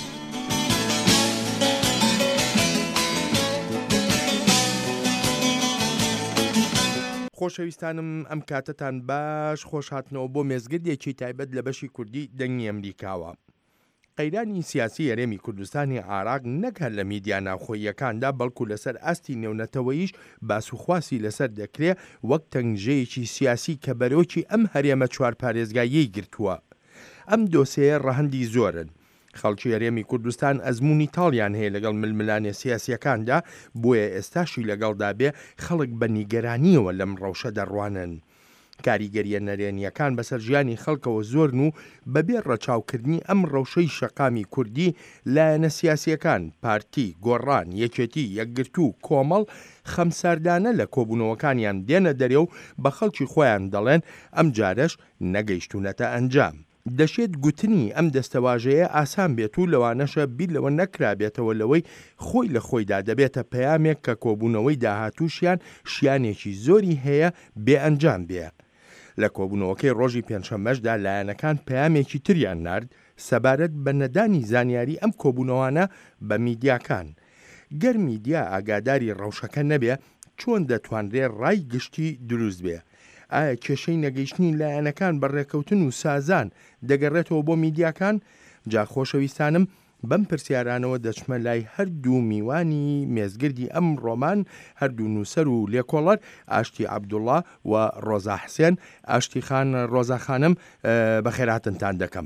خۆشەویستانم ئەم کاتتان باش خۆش هاتنەوە بۆ مێزگردێکی تایبەت لە بەشی کوردی دەنگی ئەمریکاوە. قەیرانی سیاسی هەرێمی کوردستانی عێراق نەک هەر لە میدیا ناوخۆییەکاندا بەڵکو لەسەر ئاستی نێونەتەوەییش باسوخواسی لەسەر دەکرێ وەک تەنگژەیەکی سیاسی کە بەرۆکی ئەم هەرێمە چوار پارێزگاییەی گرتووە. ئەم دۆسەیە ڕەهەندی زۆرن. خەڵکی هەرێمی کوردستان ئەزموونی تاڵیان هەیە لەگەڵ ململانێ سیاسیەکاندا بۆیە ئێستاشی لەگەڵدا بێ خەڵک بە نیگەرانیەوە لەم ڕەوشە دەڕوانن. کاریگەریە نەرێنیەکان بەسەر ژیانی خەڵکەوە زۆرن و بەبێ ڕەچاوکردنی ئەم ڕەوشەی شەقامی کوردی لایەنە سیاسیەکان، پارتی، گۆڕان، یەکێتی، یەکگرتو، کۆمەڵ خەمساردانە لە کۆبوونەوەکانیان دێنە دەرێ و بە خەڵکی خۆیان دەڵێن ئەم جارەش نەگەیشتونەتە ئەنجام. دەشێت گوتنی ئەم دەستەواژەیە ئاسان بێت و لەوانەشە بیر لەوە نەکرابێتەوە لەوەی خۆی لە خۆیدا دەبێتە پەیامێک کە کۆبوونەوەی داهاتووشیان شیانێکی زۆری هەیە بێ ئەنجام بێ. لە کۆبوونەوەکەی ڕۆژی پێنجشەممەشدا لایەنەکان پەیامێکی تریان نرد سەبارەت بە نەدانی زانیاری ئەم کۆبوونەوانە بە میدیاکان. گەر میدیا ئاگاداری ڕەوشەکە نەبێ چۆن دەتوانرێ ڕای گشتی دروست بێ؟ ئایا کێشەی نەگەیشتنی لایەنەکان بە ڕێکەوتن و سازان دەگەڕێتەوە بۆ میدیاکان؟ جا خۆشەویستانم بەم پرسیارانەوە دەچمە لای هەردوو میوانی مێزگردی ئەم ڕۆمان هەردوو نووسەر و لێکۆڵەر ئاشتی عەبدوڵڵا و ڕۆزا حسێن. ئاشتی خان ڕۆزا خانم بەخێرهاتنتان دەکەم.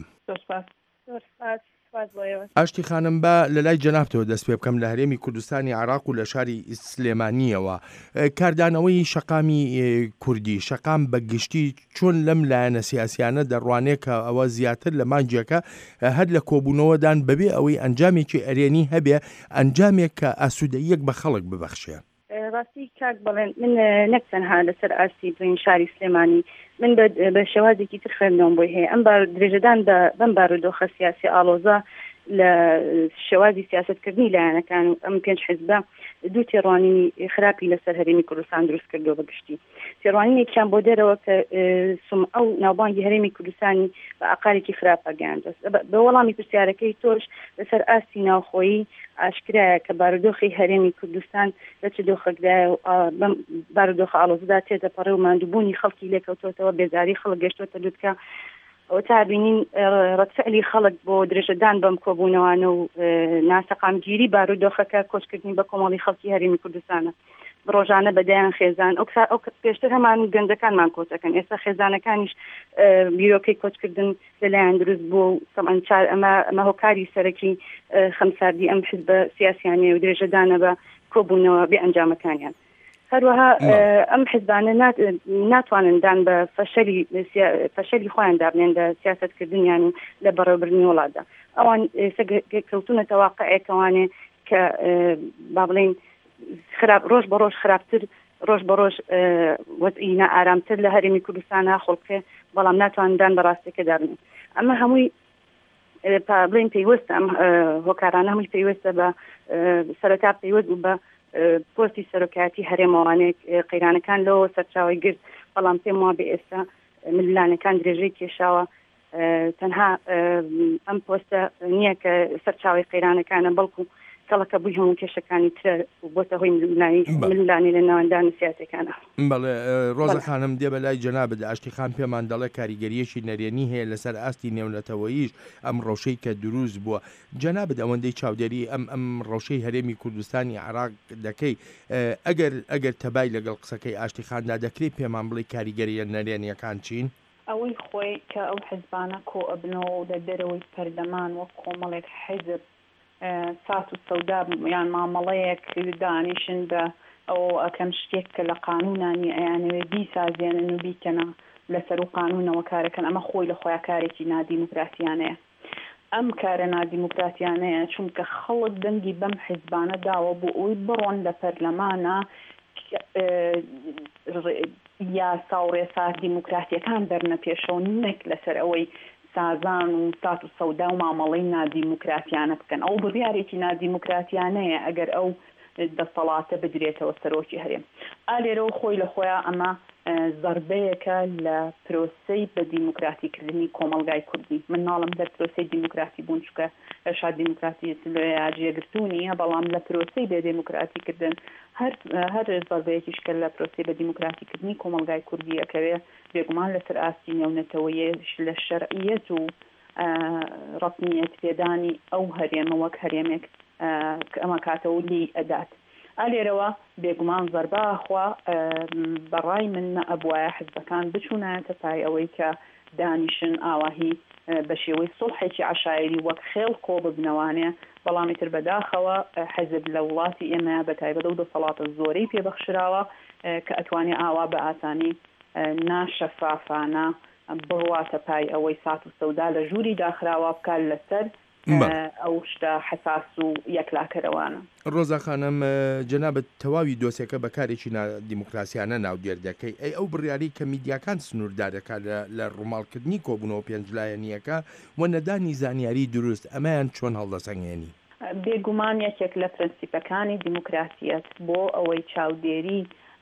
ئاشتی خانم بە لە لای جەنابتەوە دەست پێ بکەم لە هەرێمی کوردستانی عێراق و لە شاری سلێمانیەوە کاردانەوەی شەقامی کوردی شەقام بەگشتی چۆن لەم لایەنە سیاسیانە دەڕوانێت کە ئەوە زیاتر لە مانجیەکە هەر لە کۆبوونەوەدان بەبێ ئەوەی ئەنجامێکی ئەرێنی هەبێ ئەنجامێک کە ئاسوودەیەک بە خەڵک ببەخشێ. ڕاستی کاک بڵێن من نەک تەنها لەسەر ئاستی بڵین شاری سلێمانی من بە شێوازێکی تر خوێندنەوەم بۆی هەیە ئەم درێژەدان بەم بارودۆخە سیاسی ئاڵۆزە لە شێوازی سیاستکردنی لایەنەکان و ئەم پێنج حیزبە دوو تێڕوانینی خراپی لەسەر هەرێمی کوردستان دروست کردەوە بەگشتی. تێڕوانینێکیان بۆ دێرەوە کە ئەو ناوبانگی هەرێمی کوردستانی بە ئاقارێکی خراپە گەیاندەست. بە وەڵامی پرسیارەکەی تۆش لەسەر ئاستی ناوخۆیی ئاشکرایە کە بارودۆخی هەرێمی کوردستان لە چ دۆخەکدایە و بەم بارودۆخە ئاڵۆزەدا تێدەپەڕێ و ماندووبوونی خەڵکی لێکەوتۆتەوە بێزاری خەڵک گەشتۆتە لوتکە ئەو تابینین ڕەتفعلی خەڵک بۆ درێژەدان بەم کۆبوونەوانە و ناسەقامگیری بارودۆخەکە کۆچکردنی بە کۆمەڵی خەڵکی هەرێمی کوردستانە ڕۆژانە بەدایان خێزان ئەو پێشتر هەمان گەنجەکانمان کۆچەکەن ئێستا خێزانەکانیش بیرۆکەی کۆچکردن لەلایەن دروست بوو و ئەمە هۆکاری سەرەکی خەمساردی ئەم حزبە سیاسیانەیە و درێژەدانە بە کۆبوونەوە بێ ئەنجامەکانیان هەروەها ئەم حزبانە ناتوانن دان بە فەشەلی خۆیان دابنێن لە سیاستکردنیان و لە بەڕێوەبردننی وڵاتدا ئەوان کەوتونەتە واقعەکەوانێ کە با بڵێن ڕۆژ بە ڕۆژ خراپتر ڕۆژ بە ڕۆژ وەزئی نائارامتر لە هەرێمی کوردستانە خۆڵکێ بەڵام ناتوانندان بەڕاستیەکە دابنێن ئەمە هەمووی بڵێن پێیوەستە ئەم هۆکارانە هەمووی پێیوەستە بە سەرەتا پێیوەست و بە پۆستی سەرۆکایەتی هەرێمەوانەیە قەیرانەکان لەوە سەرچاوی گرت بەڵام پێم وابێ ئێستا ملانەکان درێژەی کێشاوە تەنها ئەم پۆستە نییە کە سەرچاوی قەیرانەکانە بەڵکو کەڵەکە بووی هەموو کێشەکانی ترە بۆتە هۆی ملانی لە ناوەندان سیاسەکانە. بەڵێ ڕۆزە خانم دێ بەلای جەنابەت ئاشتی خان پێمان دەڵێ کاریگەریەکی نەرێنی هەیە لەسەر ئاستی نێونەتەوەییش ئەم ڕەوشەی کە دروست بووە جەنابەت ئەوەندەی چاودێری ئەم ڕەوشەی هەرێمی کوردستانی عراق دەکەی ئەگەر تەبای لەگەڵ قسەکەی ئاشتی خاندا دەکرێت پێمان بڵێ کاریگەریە نەرێنیەکان چین؟ ئەوەی خۆی کە ئەو حزبانە کۆ ئەبنەوە لە دەرەوەی پەردەمان وەک کۆمەڵێک حزب سات و سەودا یان مامەڵەیەک دانیشن بە ئەو ئەکەم شتێک کە لە قانونانی ئەیانەوێ بیسازێنن و بیکەنە لەسەر و قانونەوە کارەکەن ئەمە خۆی لە خۆیان کارێکی نادیموکراسیانەیە ئەم کارە نادیموکراسیانەیە چونکە خەڵک دەنگی بەم حیزبانە داوە بۆ ئەوی بڕۆن لە پەرلەمانە یاسا و ڕێسا دیموکراتیەکان دەرنە پێشەوە نەک لەسەر ئەوەی سازان و سات و سەودا و مامەڵەی نادیموکراتیانە بکەن ئەو بڕیارێکی نادیموکراتیانەیە ئەگەر ئەو دەسەڵاتە بدرێتەوە سەرۆکی هەرێم ئالێرە و خۆی لە خۆیان ئەمە زەربەیەکە لە پرۆسەی بە دیموکراتیکردنی کۆمەلگای کوردی من ناڵم لە پرۆسەی دیموکراتی بوون چکە ئەشا دیموکراتی جێگرتوونیە بەڵام لە پرۆسەی بە دیموکراتیکردن هەر زەربەیەکیش کە لە پرۆسەی بە دیموکراتیکردنی کۆمەلگای کوردی ئەکەوێ بێگومان لەسەر ئاستی نێونەتەوەیش لە شەرعیەت و ڕەسمیەت پێدانی ئەو هەرێمە وەک هەرێمێک ئەمە کاتەوە لی ئەدات ئالێرەوە بێگومان زەرباخوا بەڕای من ئەبوایە حزبەکان بچوونایەتە پای ئەوەی کە دانیشن ئاواهی بە شێوەی سڵحێکی عشایری وەک خێڵ کۆ ببنەوانێ بەڵامی تر بەداخەوە حزب لە وڵاتی ئێمە بە تایبەت و دەسەڵاتە زۆرەی پێبەخشراوە کە ئەتوانێت ئاوا بە ئاسانی ناشەفافانە بڕواتە پای ئەوەی سات و سەودا لە ژووری داخراوە بکات لەسەر ئەو شتە حساس و یەکلاکەرەوانە. ڕۆزا خانم جەنابەت تەواوی دۆسێکە بەکارێکی دیموکراسیانە ناو دێردەکەی ئەو بڕیاری کە میدیاکان سنووردارەکە لە ڕووماڵکردنی کۆبوونەوە پێنجلایەنیەکە و نەدانی زانیاری دروست ئەمەیان چۆن هەڵدەسەنگێنی؟ بێگومان یەکێک لە پرەنسیپەکانی دیموکراسیەت بۆ ئەوەی چاودێری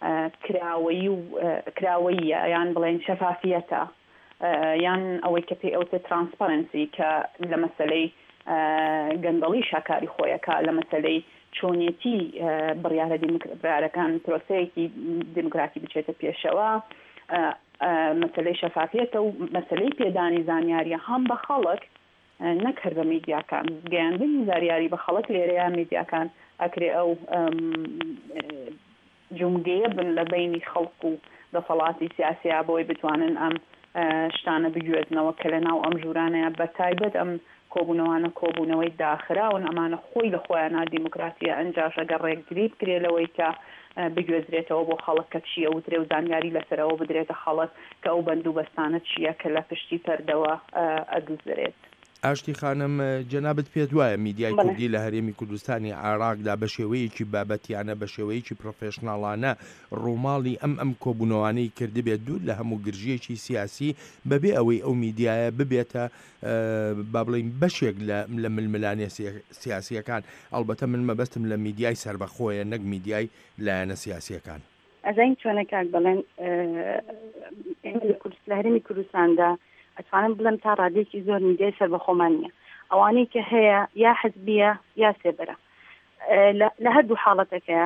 کراوەیە یان بڵێن شەفافیەتە یان ئەوەی کە پێی ئەوتە ترانسپەرنسی کە لە مەسەلەی گەندەڵی شاکاری خۆیەکە لە مەسەلەی چۆنیەتی بڕیارە دیموکراتەکان پرۆسەیەکی دیموکراتی بچێتە پێشەوە مەسەلەی شەفافیەتە و مەسەلەی پێدانی زانیاریە هەم بە خەڵک نەک هەر بە میدیاکان گەیاندنی زانیاری بە خەڵک لێرەیە میدیاکان ئەکرێ ئەو جومگەیە بن لە بینی خەڵک و دەسەڵاتی سیاسیە بۆی بتوانن ئەم شتانە بگوێزنەوە کە لە ناو ئەم ژوورانەیە بە تایبەت ئەم کۆبوونەوانە کۆبوونەوەی داخراون ئەمانە خۆی لە خۆیان دیموکراتیە ئەنجاش ئەگەر ڕێکگری بکرێ لەوەی کە بگوێزرێتەوە بۆ خەڵک کە چییە وترێ و زانیاری لەسەرەوە بدرێتە خەڵک کە ئەو بەندوبەستانە چییە کە لە پشتی پەردەوە ئەدوزرێت. ئاشتی خانم جەنابەت پێت وایە میدیای کوردی لە هەرێمی کوردستانی عراقدا بە شێوەیەکی بابەتیانە بە شێوەیەکی پرۆفێشناڵانە ڕووماڵی ئەم کۆبوونەوانەی کردبێت دوور لە هەموو گرژیەکی سیاسی بەبێ ئەوەی ئەو میدیایە ببێتە با بڵین بەشێک لە ململانێ سیاسیەکان ئەڵبەتە من مەبەستم لە میدیای سربەخۆیە نەک میدیای لایەنە سیاسیەکان. ئەزین چۆنە کاک بڵێن لە هەرێمی کوردستاندا ئەتوانم بڵم تا ڕادێکی زۆر میدیای سەربەخۆمان نییە ئەوانەی کە هەیە یا حزبیە یا سێبەرە لە هەردوو حاڵەتەکەیە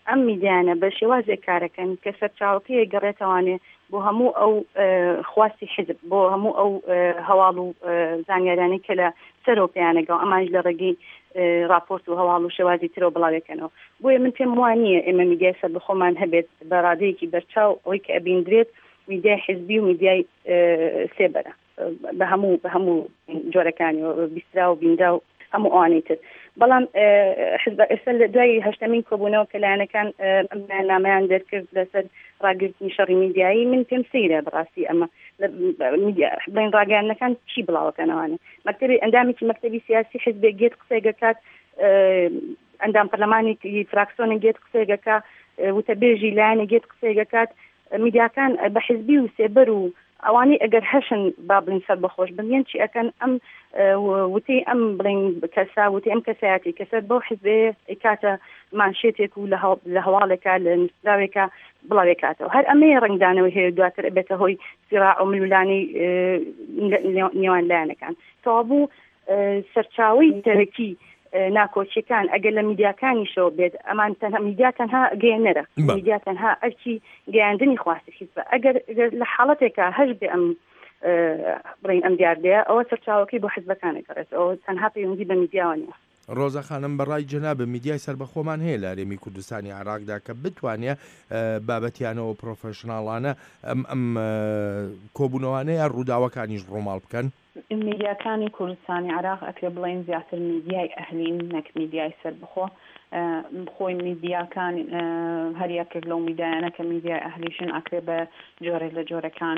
ئەم میدیانە بە شێوازێک کارەکەن کە سەرچاوەکەی گەڕێتەوانێ بۆ هەموو ئەو خواستی حزب بۆ هەموو ئەو هەواڵ و زانیارانی کە لە سەرۆپیانەگە ئەمانش لە ڕێگەی راپۆرت و هەواڵ و شێوازی ترەوە بڵاوێکەنەوە بۆیە من پێم وانە ئێمە میدیای سەر بەخۆمان هەبێت بە ڕادەیەکی بەرچاو ئەوەی کە ئەبیندرێت میدیای حزبی و میدیای سێبەرە بە هەموو جۆرەکانی بیسترا و بیندا و هەموو ئەوانەی تر بەڵام حزب ئێستا لە دوای هەشتمین کۆبوونەوە کە لایەنەکان نامەیان دەرکرد لەسەر ڕاگررتنی شەڕی میدیایی من پێم سەیرە بەڕاستی ئەمە بڵین ڕاگەیاندنەکان چی بڵاوەکەنەوانێ مەکتەبی ئەندامێکی مەکتەبی سیاسی حزبێک گێت قسەیگەکات ئەندام پەرلەمانی فراکسیۆنە گێت قسەیگەکە وتەبێژی لایەنە گێت قسەیگەکات میدیاکان بە حزبی و سێبەر و ئەوانی ئەگەر هەشن با بڵین سەر بەخۆش بنیان چی ئەەکەن ئەم وتی ئەم بڵین کەسا وتی ئەم کەسایەتی کەسەر بۆ حزبێ ئەکاتە مانشێتێک و لە هەواڵێکە لە نووسراوێکە بڵاوێکاتەوە هەر ئەمەی ڕنگدانەوە هەیە دواتر ئەبێتە هۆی سیراع و ملولانی نێوان لایەنەکان تەواو سەرچاوی تەرەکی ناکۆچیەکان ئەگەر لە میدیاکانیشەوە بێت ئەمان تەنها میدیا تەنها گەیەنەرە میدیا تەنها ئەرکی گەیاندنی خواستی حیزبە ئەگەر لە حاڵەتێکە هەش بێ ئەم بڵین ئەم دیاردەیە ئەوە سەرچاوەکەی بۆ حیزبەکانەکەڕێت ئەوە تەنها پەیوەندی بە میدیاوە نیە ڕۆزە خانم بەڕای جەنابە میدیای سربەخۆمان هەیە لە هەرێمی کوردستانی عێراقدا کە بتوانێت بابەتیانەوە پرۆفێشناڵانە ئەم کۆبوونەوانەیە ڕووداوەکانیش ڕۆماڵ بکەن میدیاکانی کوردستانی عێراق ئەکرێ بڵێن زیاتر میدیای ئەهلین نەک میدیای سربەخۆ خۆی میدیاکان هەر یەکێک لەو میدیایانە کە میدیای ئەهلیشن ئەکرێ بە جۆرێک لە جۆرەکان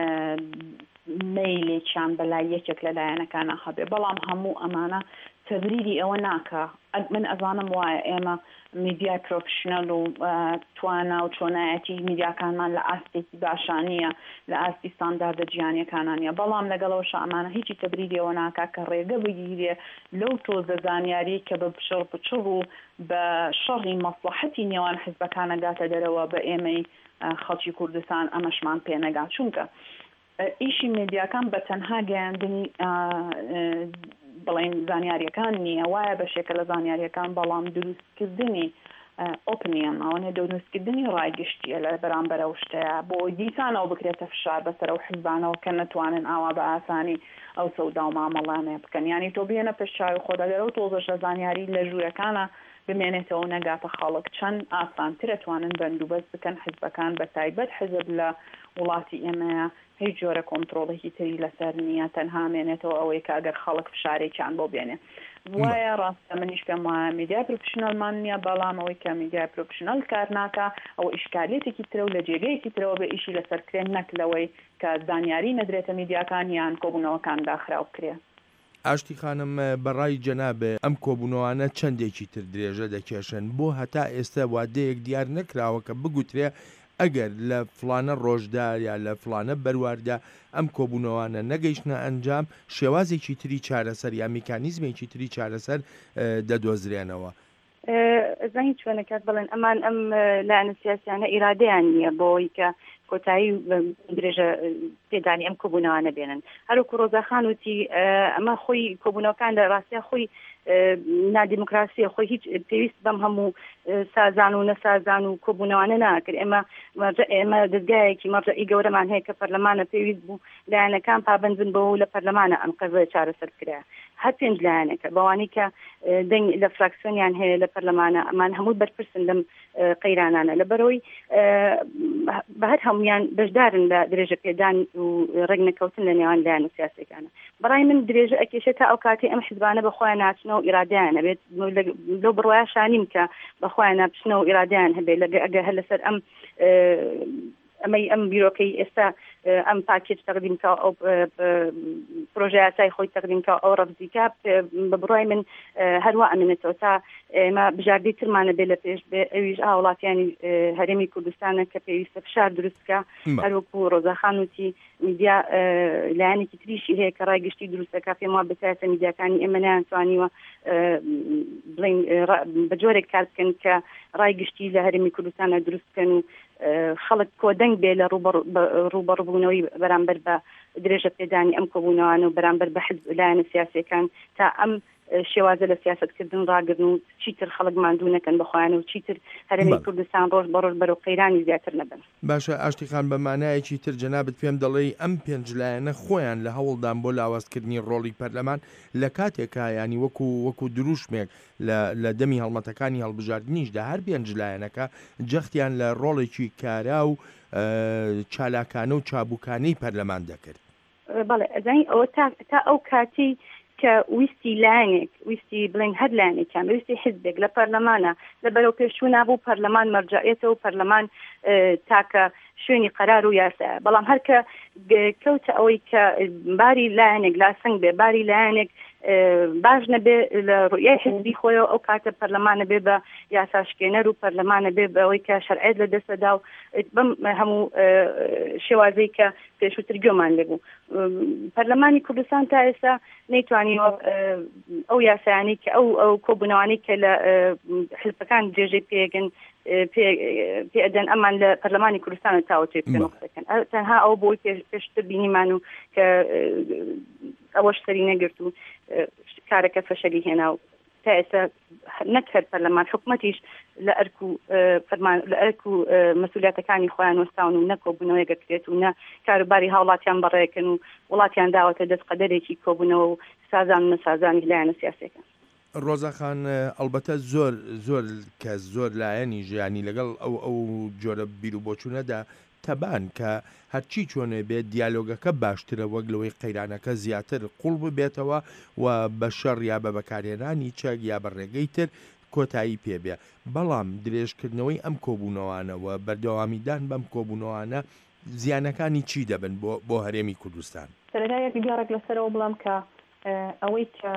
مەیلێکیان بەلای یەکێک لەلایەنەکانە هەبێ بەڵام هەموو ئەمانە تەبریری ئەوە ناکە من ئەزانم وایە ئێمە میدیای پرۆفشنەل و توانە و چۆنایەتی میدیاکانمان لە ئاستێکی باشانیە لە ئاستی ستانداردە جیهانیەکانانیە بەڵام لەگەڵەوەش ئەمانە هیچی تەبریری ئەوە ناکە کە ڕێگە بگیرێ لەو تۆزە زانیاری کە بە پشڕ پچڕ و بە شەڕی مەسلحەتی نێوان حیزبەکانە گاتە دەرەوە بە ئێمەی خەڵکی کوردستان ئەمەشمان پێنەگات چونکە ئیشی میدیاکان بە تەنها گەیاندنی بڵین زانیاریەکان نییە وایە بەشێکە لە زانیاریەکان بەڵام دروستکردنی ئۆپنیەم ئەوەنێ دروستکردنی ڕایگشتیە لە بەرامبەر ئەو شتەیە بۆ دیسانەوە بکرێتە فشار بەسەر ئەو حیزبانەوە کە نەتوانن ئاوا بە ئاسانی ئەو سەودا و مامەڵانێ بکەن یانی تۆ بێنە پێشچاوی خۆدەگەر ئەو تۆزەشە زانیاری لە ژوورەکانە بمێنێتەوە نەگاتە خەڵک چەند ئاسانترە توانن بەندوبەست بکەن حیزبەکان بە تایبەت حزب لە وڵاتی ئێمەیە هیچ جۆرە کۆنتترۆڵێکی تری لەسەر نییە تەنها مێنێتەوە ئەوەی کە ئەگەر خەڵک فشارێکیان بۆ بێنێ وایە ڕاستە منیش پێم وایە میدیای پرۆفشنەڵمان نییە بەڵام ئەوەی کە میدیای پرۆفشنەڵ کار ناکە ئەو ئیشکالێتێکی ترە و لە جێگەیەکی ترەوە بە ئیشی لەسەرکرێن نەک لەوەی کە زانیاری نەدرێتە میدیاکانیان کۆبوونەوەکان داخراو بکرێ ئاشتی خانم بەڕای جەنابێ ئەم کۆبوونەوانە چەندێکی تر درێژە دەکێشن بۆ هەتا ئێستا وادەیەک دیار نەکراوە کە بگوترێ ئەگەر لە فلانە ڕۆژدا یا لە فلانە بەرواردا ئەم کۆبوونەوانە نەگەیشتە ئەنجام شێوازێکی تری چارەسەر یا میکانیزمێکی تری چارەسەر دەدۆزرێنەوە زانی چۆنەکات بڵێن ئەمان ئەم لایەنە سیاسیانە ئیرادەیان نییە بۆی کە کۆتایی درێژە پێدانی ئەم کۆبوونەوانە بێنن هەروکو ڕۆزەخان وتی ئەمە خۆی کۆبوونەوەکان لە ڕاستیە خۆی نادیموکراسیە خۆی هیچ پێویست بەم هەموو سازان و نەسازان و کۆبوونەوانە ناکرد ئێمە دەستگایەکی مەرجعی گەورەمان هەیە کە پەرلەمانە پێویست بوو لایەنەکان پابەندبن بەوە لە پەرلەمانە ئەم قەزە چارەسەر کرا هەر پێنج لایەنەکە بەوانی کە دەنگ لە فراکسیۆنیان هەیە لە پەرلەمانە ئەمان هەموو بەرپرسن لەم قەیرانانە لەبەرەوەی بە هەر هەمویان بەشدارن لە درێژە پێدان و ڕێک نەکەوتن لە نێوان لایەنە سیاسیەکانە بەڕای من درێژە ئەکێشێت تا ئەو کاتی ئەم حیزبانە بەخۆیان ناچنەوە و ئیرادیان هەبێت لەو بڕواایە شانیم کە بەخۆیان ناپچنەوە و ئیرادیان هەبێت ئەگەر هەر لەسەر ئەم بیرۆکەی ئێستا ئەم پاکێج تەقدیمکە ئەو پرۆژە یاسای خۆی تەقدیمکە ئەو ڕەفزیکە بە بڕای من هەروە ئەمێنێتەوە تا ئێمە بژاردەی ترمانە بێ لە پێش بێ ئەویش وڵاتیانی هەرێمی کوردستانە کە پێویستە فشار دروستکە هەروەکو ڕۆزەخان وتی میدیا لایەنێکی تریشی هەیە کە ڕایگشتی دروستەکە پێم وا بەتایسە میدیاکانی ئێمە نەیانتوانیوە بڵین بە جۆرێک کار بکەن کە ڕایگشتی لە هەرێمی کوردستانە دروست بکەن و خەڵک کۆدەنگ بێ لە ڕوبەڕووبوونەوەی بەرامبەر بە درێژە پێدانی ئەم کۆبوونەوانە و بەرامبەر بە حزب لایەنە سیاسیەکان تا ئەم شێوازە لە سیاستکردن ڕاگرن و چیتر خەڵک ماندوو نەکەن بەخۆیان و چیتر هەرێمی کوردستان ڕۆژ بەڕۆژ بەرەو قەیرانی زیاتر نەبن. باشە ئاشتیخان بە مانایەکی تر جەنابەت پێم دەڵێ ئەم پێنجلایەنە خۆیان لە هەوڵدان بۆ لاوازکردنی ڕۆڵی پەرلەمان لە کاتێکە ینی وەکو دروشمێک لە دەمی هەڵمەتەکانی هەڵبژاردنیشدا هەر پێنجلایەنەکە جەختیان لە ڕۆڵێکی کارا و چالاکانە و چابووکانەی پەرلەمان دەکرد. بەڵێ ئەزانی ئەوە تا ئەو کاتی کە ویستی لایەنێک ویستی بڵێن هەر لایەنێکیان ویستی حزبێک لە پەرلەمانە لە بەرەو پێشوو نابوو پەرلەمان مەرجعیەتەوە و پەرلەمان تاکە شوێنی قەرار و یاسایە بەڵام هەرکە کەوتە ئەوەی کە باری لایەنێک لاسنگ بێ باری لایەنێک باش نەبێ لە ڕوئیای حزبی خۆیەوە ئەو کاتە پەرلەمانە بێ بە یاساشکێنەر و پەرلەمانە بێ بەوەی کە شەرعیت لە دەستەدا و بەم هەموو شێوازەی کە پێشووتر گوێمان لێبوو پەرلەمانی کوردستان تا ئێستا نەیتوانیوە ئەو یاسایانی کە ئەو کۆبوونەوانی کە لە حزبەکان درێژەی پێگەن پێدەن ئەمان لە پەرلەمانی کوردستانە تاوتێ پێکەن تەنها ئەو بۆی پێشتر بینیمان و کە ئەوەش سەری نەگرت و کارەکە فەشەلی هێنا و تا ئێستا نەکرد پەرلەمان حکومەتیش لە ئەرک و مەسئولیەتەکانی خۆیان وەستاون و نەکۆبوونەوە یەکەکرێت و نە کاروباری هاوڵاتیان بەڕێکن و وڵاتیان داوەتە دەست قەدەرێکی کۆبوونەوە و سازان و نەسازانی لایەنە سیاسیەکان. ڕۆزەخان ئەلبەتە زۆر کەس زۆر لایەنی ژیانی لەگەڵ ئەو جۆرە بیر و بۆچوونەدا تەبان کە هەرچی چۆنێ بێت دیالۆگەکە باشترە وەک لەوەی قەیرانەکە زیاتر قوڵ ببێتەوە و بە شەڕ یا بە بەکارهێنانی چەک یا بە ڕێگەی تر کۆتایی پێبێ بەڵام درێژکردنەوەی ئەم کۆبوونەوانەوە بەردەوامیدان بەم کۆبوونەوانە زیانەکانی چی دەبن بۆ هەرێمی کوردستان؟ سەرەتایەک گەڕێک لەسەرەوە بڵام کە ئەوەی کە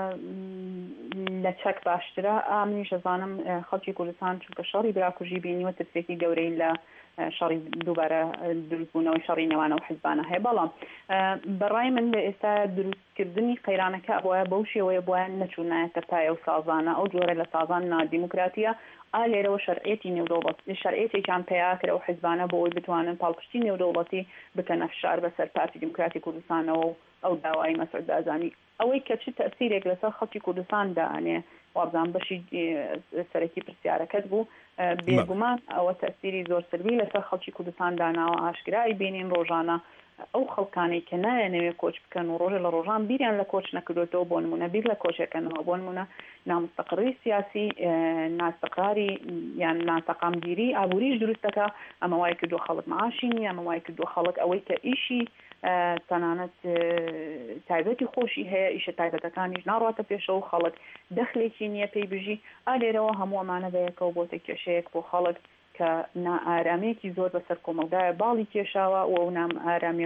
لە چەک باشترە ئامنیش دەزانم خەڵکی کوردستان چونکە شەڕی براکوژی بینیوە ترسێکی گەورەی لە شەڕی دووبارە دروستبوونەوەی شەڕی نێوانە و حیزبانە هەیە بەڵام بەڕای من لە ئێستا دروستکردنی قەیرانەکە بۆیە بەو شێوەیە بۆیان نەچوونایەتە پایە و سازانە ئەو جۆرە لە سازان نادیموکراتیە لێرەوە شەرعێتی نێودەوڵەتی شەرعێتێکیان پێیا کرد و حیزبانە بۆ ئەوی بتوانن پاڵپشتی نێودەوڵەتی بکەنە فشار بەسەر پارتی دیموکراتی کوردستانەوە و ئەو داوای مەسعود بارزانی ئەوەی کە چ تەسیرێک لەسەر خەڵکی کوردستان دانێ وابزان بەشی سەرەکی پرسیارەکەت بوو بێگومان ئەوە تەسیری زۆر سلبی لەسەر خەڵکی کوردستان داناوە ئاشکرای بینین ڕۆژانە ئەو خەڵکانەی کە نایەنەوێ کۆچ بکەن و ڕۆژە لە ڕۆژان بیریان لە کۆچ نەکردوێتەوە بۆ نمونە بیر لە کۆچەکەنەوە بۆ نمونە نامستەقڕی سیاسی ناستەقراری یان ناتەقامگیری ئابووریش دروستەکە ئەمە وای کردووە خەڵک معاشی نیە ئەمە وای کردووە خەڵک ئەوەی کە ئیشی تەنانەت تایبەتی خۆشی هەیە ئیشە تایبەتەکانیش ناڕاتە پێشەوە خەڵک دەخلێکی نییە پێی بژی ئالێرەوە هەموو ئەمانە بەیەکەوە بۆتە کێشەیەک بۆ خەڵک کە نائارامەیەکی زۆر بەسەر کۆمەلگایە باڵی کێشاوە و ئەو نام ئارامێ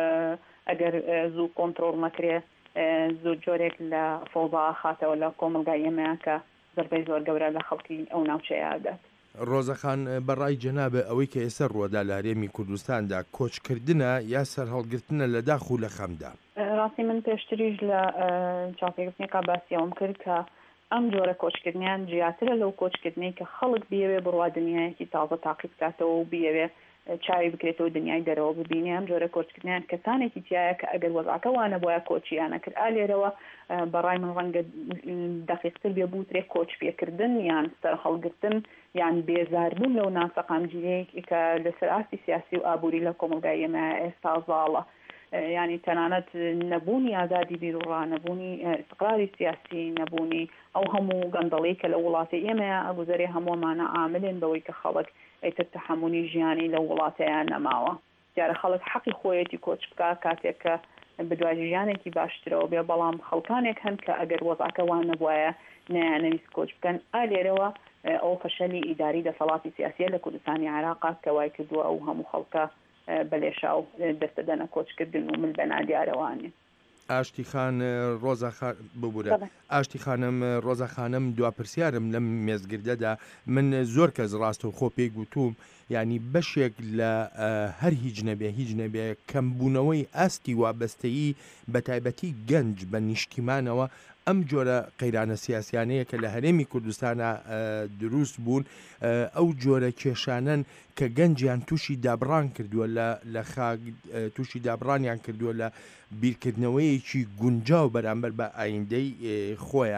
ئەگەر زوو کۆنتڕۆڵ نەکرێ زۆر جۆرێک لە فۆڵبا خاتەوە لە کۆمەلگای ئێمەیە کە زەربەی زۆر گەورە لە خەڵکی ئەو ناوچەیەدات. ڕۆزەخان بەڕای جەنابە ئەوەی کە ئێستا ڕووەدا لە هەرێمی کوردستاندا کۆچکردنە یا سەر هەڵگرتنە لە داخ و لە خەمدا ڕاستی من پێشتریش لە چاپێکردنێکا باسیەوەم کرد کە ئەم جۆرە کۆچکردنیان جیاترە لەو کۆچکردنەی کە خەڵک بیەوێ بڕوا دنیایەکی تازە تاقی بکاتەوە و بیەوێ چاوی بکرێتەوە دنیای دەرەوە ببینێ ئەم جۆرە کۆچکردنیان کەسانێکی تایە کە ئەگەر وەزعەکەوانە بۆیە کۆچیانە کرد ئالێرەوە بەڕای من ڕەنگە دەقیقتر بێ بووترێ کۆچ پێکردن یان سەر هەڵگرتن یان بێزاربوون لەو ناسەقامگیریەیە کە لەسەر ئاستی سیاسی و ئابووری لە کۆمەلگای ئێمە ئێستا زاڵە ینی تەنانەت نەبوونی ئازادی بیرروڕا نەبوونی استقراری سیاسی نەبوونی ئەو هەموو گەندەڵی کە لە وڵاتی ئێمەیە ئەگوزەرێ هەموومانە عاملن بەوەی کە خەڵک ئەیتر تەحملی ژیانی لە وڵاتەیان نەماوە دیارە خەڵک حەقی خۆیەتی کۆچ بکە کاتێک کە بدوای ژیانێکی باشترەوە بێ بەڵام خەڵکانێک هەن کە ئەگەر وەزعەکە وان نەبوایە نەیانەویست کۆچ بکەن ئالێرەوە ئەو فەشەلی ئیداری دەسەڵاتی سیاسیە لە کوردستانی عێراق کە وای کردووە ئەو هەموو خەڵکە بەلێشا و دەستەدەنە کۆچکردن و مل بەنا دیارەوانێ. ئاشتی خان ڕۆزە ببوورە ئاشتی خانم ڕۆزە خانم دواپرسیارم لەم مێزگردەدا من زۆر کەس ڕاست و خۆ پێی گوتوم ینی بەشێک لە هەر هیچ نەبێ کەمبوونەوەی ئاستی وابەستەیی بە تایبەتی گەنج بە نیشتیمانەوە ئەم جۆرە قەیرانە سیاسیانەیە کە لە هەرێمی کوردستانە دروست بوون ئەو جۆرە کێشانن کە گەنجیان تووشی دابڕان کردووە لە خاک تووشی دابڕانیان کردووە لە بیرکردنەوەیەکی گونجاو بەرامبەر بە ئایندەی خۆیان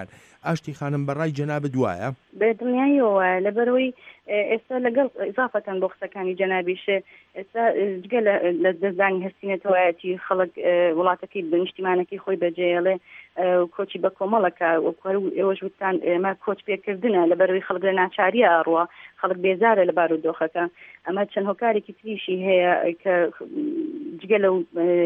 ئاشتی خانم بەڕای جەنابەت دوایە بەدڵنیاییەوە لەبەرەوەی ئێستا لەگەڵ ئضافەتەن بۆ قسەکانی جەنابیشە ئێستا جگە لە دەستدانی هەستینەتەوەیەتی خەڵک وڵاتەکەی بنیشتیمانەکەی خۆی بەجێڵێ کۆچی بە کۆمەڵەکە ئێوەش وتان ئێمە کۆچ پێکردنە لەبەرەوەی خەڵک لە ناچاریە ئاڕوە خەڵک بێزارە لە بارودۆخەکە ئەمە چەند هۆکارێکی تریشی هەیە کە جگە لەو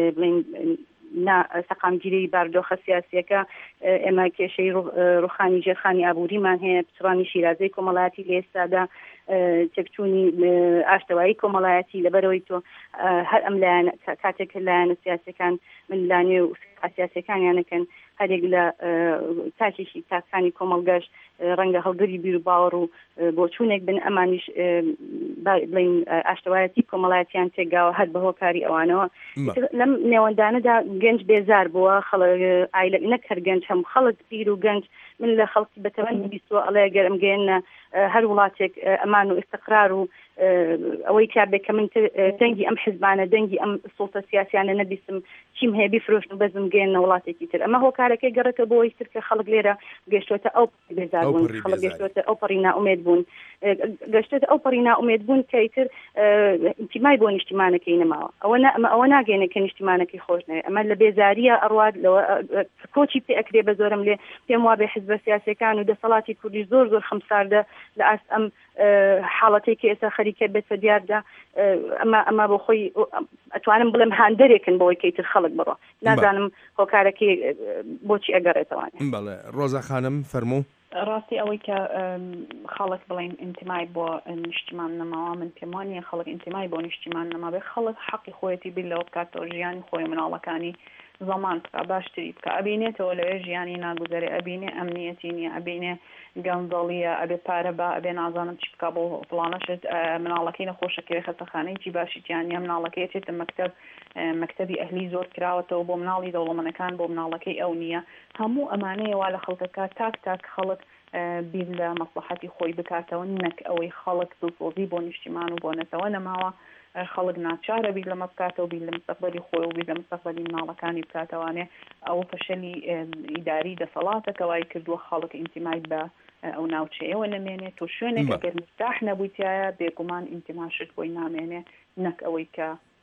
سەقامگیری باردۆخە سیاسیەکە ئێمە کێشەی ڕوخانی ژێرخانی ئابووریمان هەیە پچڕانی شیرازەی کۆمەڵایەتی لە ئێستادا تێکچوونی ئاشتەوایی کۆمەڵایەتی لەبەرەوەی تۆ هەر ئەم لایەنە کاتێک لایەنە سیاسەکان من لانێ و سیاسەکانیانەکەن هەرێک لە تاکێکی تاکانی کۆمەڵگەش ڕەنگە هەڵگری بیر و باوەڕ و بۆ چوونێک بن ئەمانیش بڵین ئاشتەوایەتی کۆمەڵایەتیان تێگاوە هەر بە هۆکاری ئەوانەوە لەم نێوەندانەدا گەنج بێزار بووە ئایلە نەک هەر گەنج هەم خەڵک پیر و گەنج من لە خەڵکی بەتەوەنی بیستوە ئەڵێ گەرم گەێنە هەر وڵاتێک ئەمان و ئستقرار و ئەوەی کابێک کە من دەنگی ئەم حزبانە دەنگی ئەم سڵتە سیاسیانە نەبیستم چیم هەیە بیفرۆشن و بەزم گەێنە وڵاتێکی تر ئەمە هۆکارەکەی گەڕێتە بۆ ئەوەی تر کە خەڵک لێرە گەشتوێتە ئەو بێزار بوون خەڵک گەشتوێتە ئەو پەڕی نائومێد بوون گەشتێتە ئەو پەڕی نائومێد بوون کە ئیتر ئینتیمای بۆ نیشتیمانەکەی نەماوە ئەوە ناگەێنێ کە نیشتیمانەکەی خۆش نەوێ ئەمە لە بێزاریە ئەڕوات کۆچی پێ ئەکرێ بە زۆرم لێ پێم وا بێ حزبە سیاسیەکان و دەسەڵاتی کوردی زۆر خەمساردە لە ئاست ئەم حاڵەتێکی ئێستا خەریکە بێتە دیاردا ئەمە بۆ خۆی ئەتوانم بڵێم هاندەرێکن بۆی کەیتر خەڵک بڕۆ نازانم هۆکارەکەی بۆچی ئەگەڕێتەوانێ بەڵێ ڕۆزە خانم فەرموو ڕاستی ئەوەی کە خەڵک بڵین ئینتیمای بۆ نیشتیمان نەماوە من پێم وانییە خەڵک ئینتیمای بۆ نیشتیمان نەمابێ خەڵک حەقی خۆیەتی بیر لەوە بکاتەوە ژیانی خۆی مناڵەکانی زەمان بکە باشتری بکە ئەبینێتەوە لەوێ ژیانی ناگوزەرێ ئەبینێ ئەمنیەتی نییە ئەبینێ گەنجەڵیە ئەبێ پارە بە ئەبێ نازانم چی بکە بۆ فڵانەشت مناڵەکەی نەخۆشەکەوێ خەستەخانەیەکی باشییانە مناڵەکەی چێتە مەکتەبی ئەهلی زۆر کراوەتەوە بۆ مناڵی دەوڵەمەنەکان بۆ مناڵەکەی ئەو نییە هەموو ئەمانەیە وا لە خەڵکەکە تاک خەڵک بیر لە مەسلحەتی خۆی بکاتەوە نەک ئەوەی خەڵک دڵسۆزی بۆ نیشتیمان و بۆ نەتەوە نەماوە خەڵک ناچارە بیر لەمە بکاتەوە بیر لە مستەقبەلی خۆی و بیر لە مستەقبەلی مناڵەکانی بکاتەوانێ ئەوە فەشەلی ئیداری دەسەڵاتەکەوای کردووە خەڵک ئینتیمای بە ئەو ناوچەیەوە نەمێنێت و شوێنێک ئەگەر مرتاح نەبوویتایە بێگومان ئینتیماشت بۆی نامێنێ نەک ئەوەی کە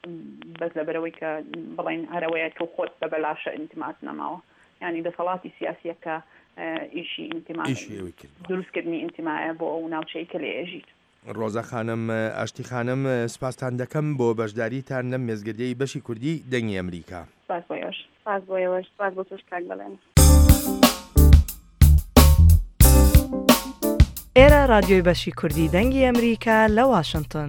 بەس لەبەرەوەی کە بڵین هەرەوەیە تۆ خۆت بە بەلاشە ئینتیمات نەماوە یعنی دەسەڵاتی سیاسیەکە ئیشی ئینتیما دروستکردنی ئینتیمایە بۆ ئەو ناوچەی کە لێ ئێژیت ڕۆزە خانم ئاشتی خانم سپاسان دەکەم بۆ بەشداریتان لەم مێزگەدەی بەشی کوردی دەنگی ئەمریکا سپاس بۆیەوەش سپاس بۆ تۆش کاک بەڵێن ئێرە رادیۆی بەشی کوردی دەنگی ئەمریکا لە واشنگتن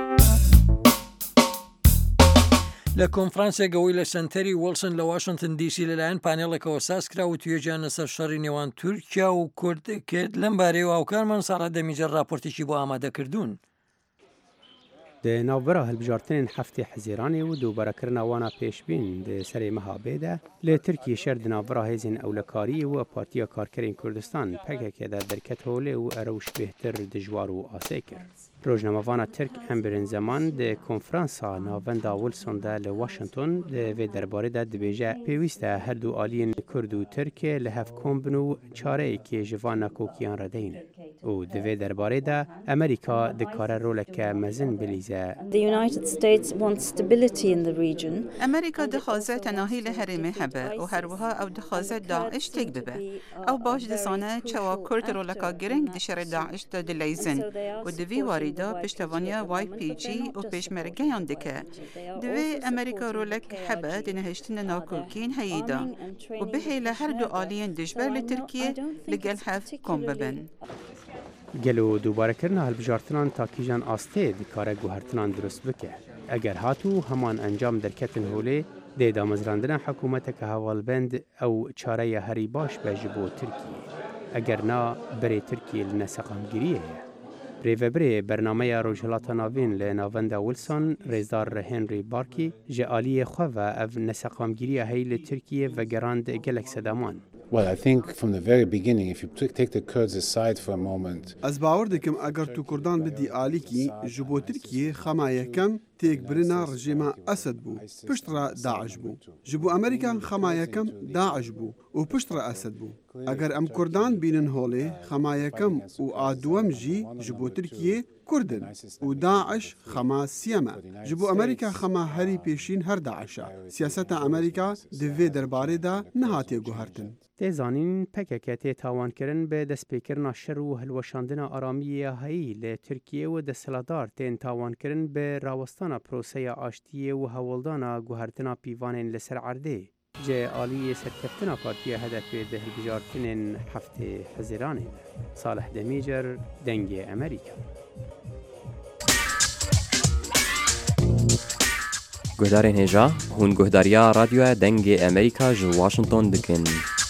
لە کۆنفرانسێکەوەی لە سنتەری وڵسن لە واشنگتن دیسی لەلایەن پانێڵێکەوە سازکرا و توێژیان لەسەر شەڕی نێوان تورکیا و کورد کرد لەم بارەیەوە هاوکارمان ساڕە دەمیجەر راپۆرتێکی بۆ ئامادەکردوون. د ناوبەرە هەلبژارتنên heftê hezêranê û dûberekirin wana pêşbîn di serê meha bê de lê Tirkiye şer di navbera hêzên ewlekariyê û Partiya Karkerên Kurdistan PKK de derket holê û erewş bêhtir dijwar û asê kir. Rojnamavana Tirk Emberên Zeman di konferansa navenda Wilson de li Washington di vê derbarê de dibêje pêwîst e her du aliyên Kurd û Tirkê li hev kom bin û çareyekê ji van nekokiyan re deynin. û di vê derbarê de Amerîka dikare roleke mezin bilîze. The United States wants stability in the region. ئەمریکا دەخوازە تەناهی لە هەرێمێ هەبە و هەروەها ئەو دەخوازە داعش تێک ببە. ئەو باش دەزانە چاوا کورد ڕۆلەکە گرنگ di şerê Daeş de dileyzin û di vî warî de piştevaniya YPG û pêşmergeyan dike. Di vê Amerîka rolek hebe di nehêştina nakorkîn heyî da û bihê li her du aliyên dijber li Tirkiye li gel hev kom bibin. Gelo dûbarekirina hilbijartinan takîjan astê dikare guhertinan durust bike. Eger hatû heman encam derketin holê dê damezrandina hekûmeteke hevalbend ew çareya herî baş be ji bo Tirkiye. Eger na berê Tirkiye li neseqamgiriyê ye. Rêveberê bernameya Rojhilata Navên li navenda Wilson rêzdar Henry Barkî ji aliyê xwe ve ev neseqamgiriya heyî li Tirkiye vegerand gelek sedaman. Well, I think from the very beginning, if you take the Kurds aside for a moment... Ez bawer dikim eger tu Kurdan bidî alîkî ji bo Tirkiye xema yekem تێکبرنا ڕژێمە ئەسد بوو پشتڕە داعش بوو ji بۆ ئەمریکا خەمایەکەم داعش بوو و پشتڕە ئەسد بوو ئەگەر ئەم کوردان بینن هۆڵێ خەمایەکەم و ئادووەم ژی ji بۆ تورکیە کوردن و داعش خەما سیەمە ji بۆ ئەمریکا خەما هەری پێشین هەر داعشە سیاسەتە ئەمریکا divê derbarêda nehatiye guhertin. تێزانین پەکێکە تێ تاوانکردن بە دەستپێکردنا شەر و هەلوەشاندنە ئارامیە هەیی لە تورکیە و دەسەڵاتدار تێن تاوانکردن بە ڕاوەستانە پرۆسەیە ئاشتیە و هەوڵدانە گوهرتنا پیوانên لەسەر عەردێ جێ ئالیە سەرکەفتنا پارتیە هەدەفێ دە هەلبژارتنên هەفتێ حەزیرانێ ساڵح دەمیجەر دەنگێ ئەمریکا. گهدارên hêja hûn guhdariya radyoya dengê Amerîka ji Washington dikin.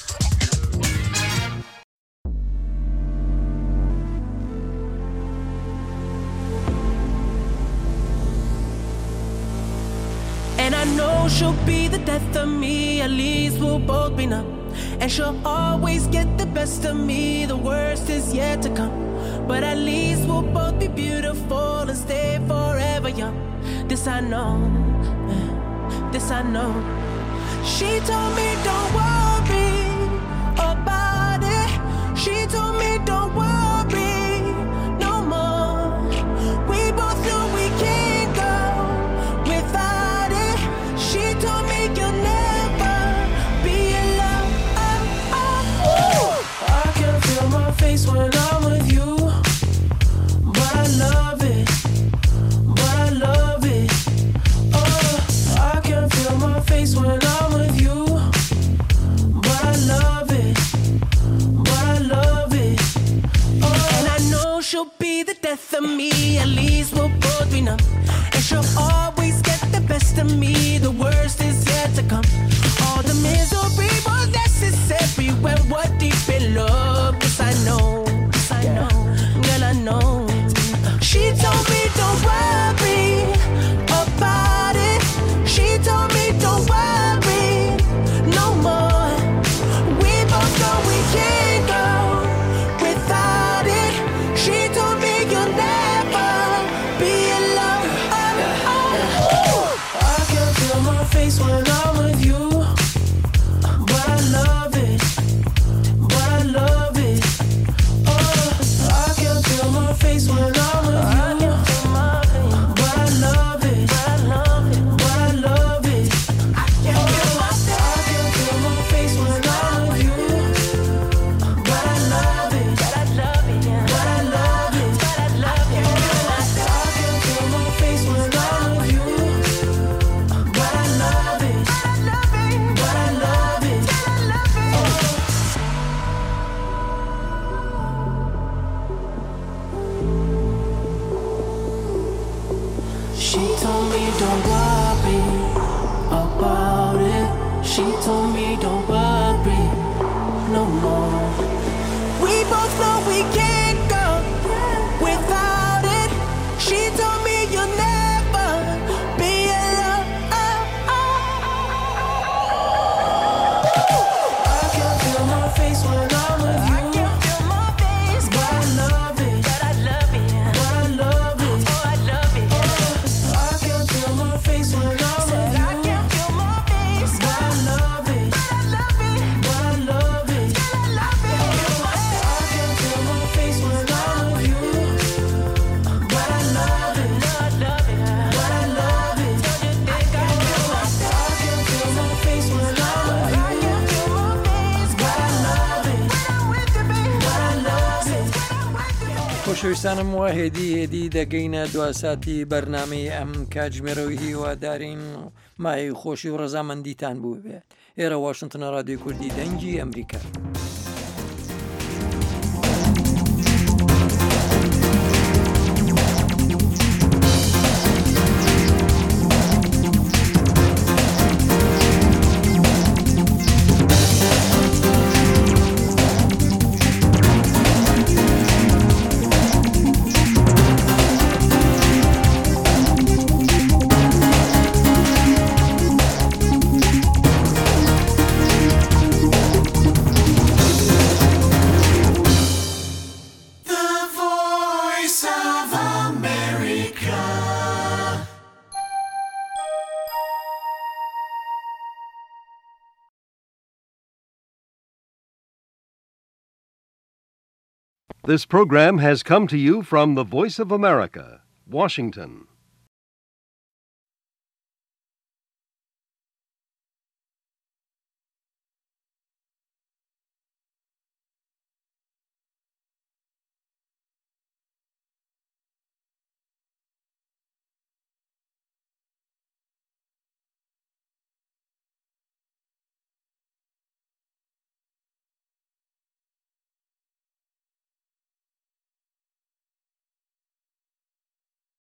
And I know she'll be the death of me, at least we'll both be numb. And she'll always get the best of me, the worst is yet to come. But at least we'll both be beautiful and stay forever young. This I know, this I know. She told me don't worry about it. She told me don't worry no more. We both know we can't go without it. She told me you'll never be alone. I can feel my face when I'm with you, but I love it, but I love it. Oh, I can feel my face when I'm with you, but I love it, but I love it. Oh, and I know she'll be the death of me, at least we'll both be numb. And she'll always get the best of me, the worst is yet to come. All the misery was necessary when we're deep in love. Yes, I know, yes, I know, girl, I know. She told me don't worry about it. She told me don't worry no more. We both know we can't go without it. She told me you'll never be alone. I can feel my face when I'm with you, but I love it, but I love it. Oh, I can feel my face when I'm with you, but I love it, but I love it, but I love it. I can feel my face when I'm with you, but I love it, but I love it, but I love it, but I love it. I can feel my face when I'm with you, but I love it, but I love it, but I love it. She told me don't worry about it. She told me don't worry no more. We both know we can't go without it. She told me you'll never be alone. I can feel my face when I'm with you. I can feel my face, but I love it, but I love it, but I love it. Oh, I love it. I can feel my face when I'm with you. I can feel my face, but I love it, but I love it, but I love it, but I love it. I can feel my face when I'm with you, but I love it, but I love it, but I love it. I can feel my face when I'm with you. I can feel my face, but I love it, but I love it. خۆشەویستانم وە هێدی دەگەینە دواساتی بەرنامەی ئەم کاتژمێرەوەی هیوادارین مای خۆشی و ڕەزامەندیتان بوو بێت. ئێرە واشنگتن ڕادیۆی کوردی دەنگی ئەمریکا. This program has come to you from the Voice of America, Washington.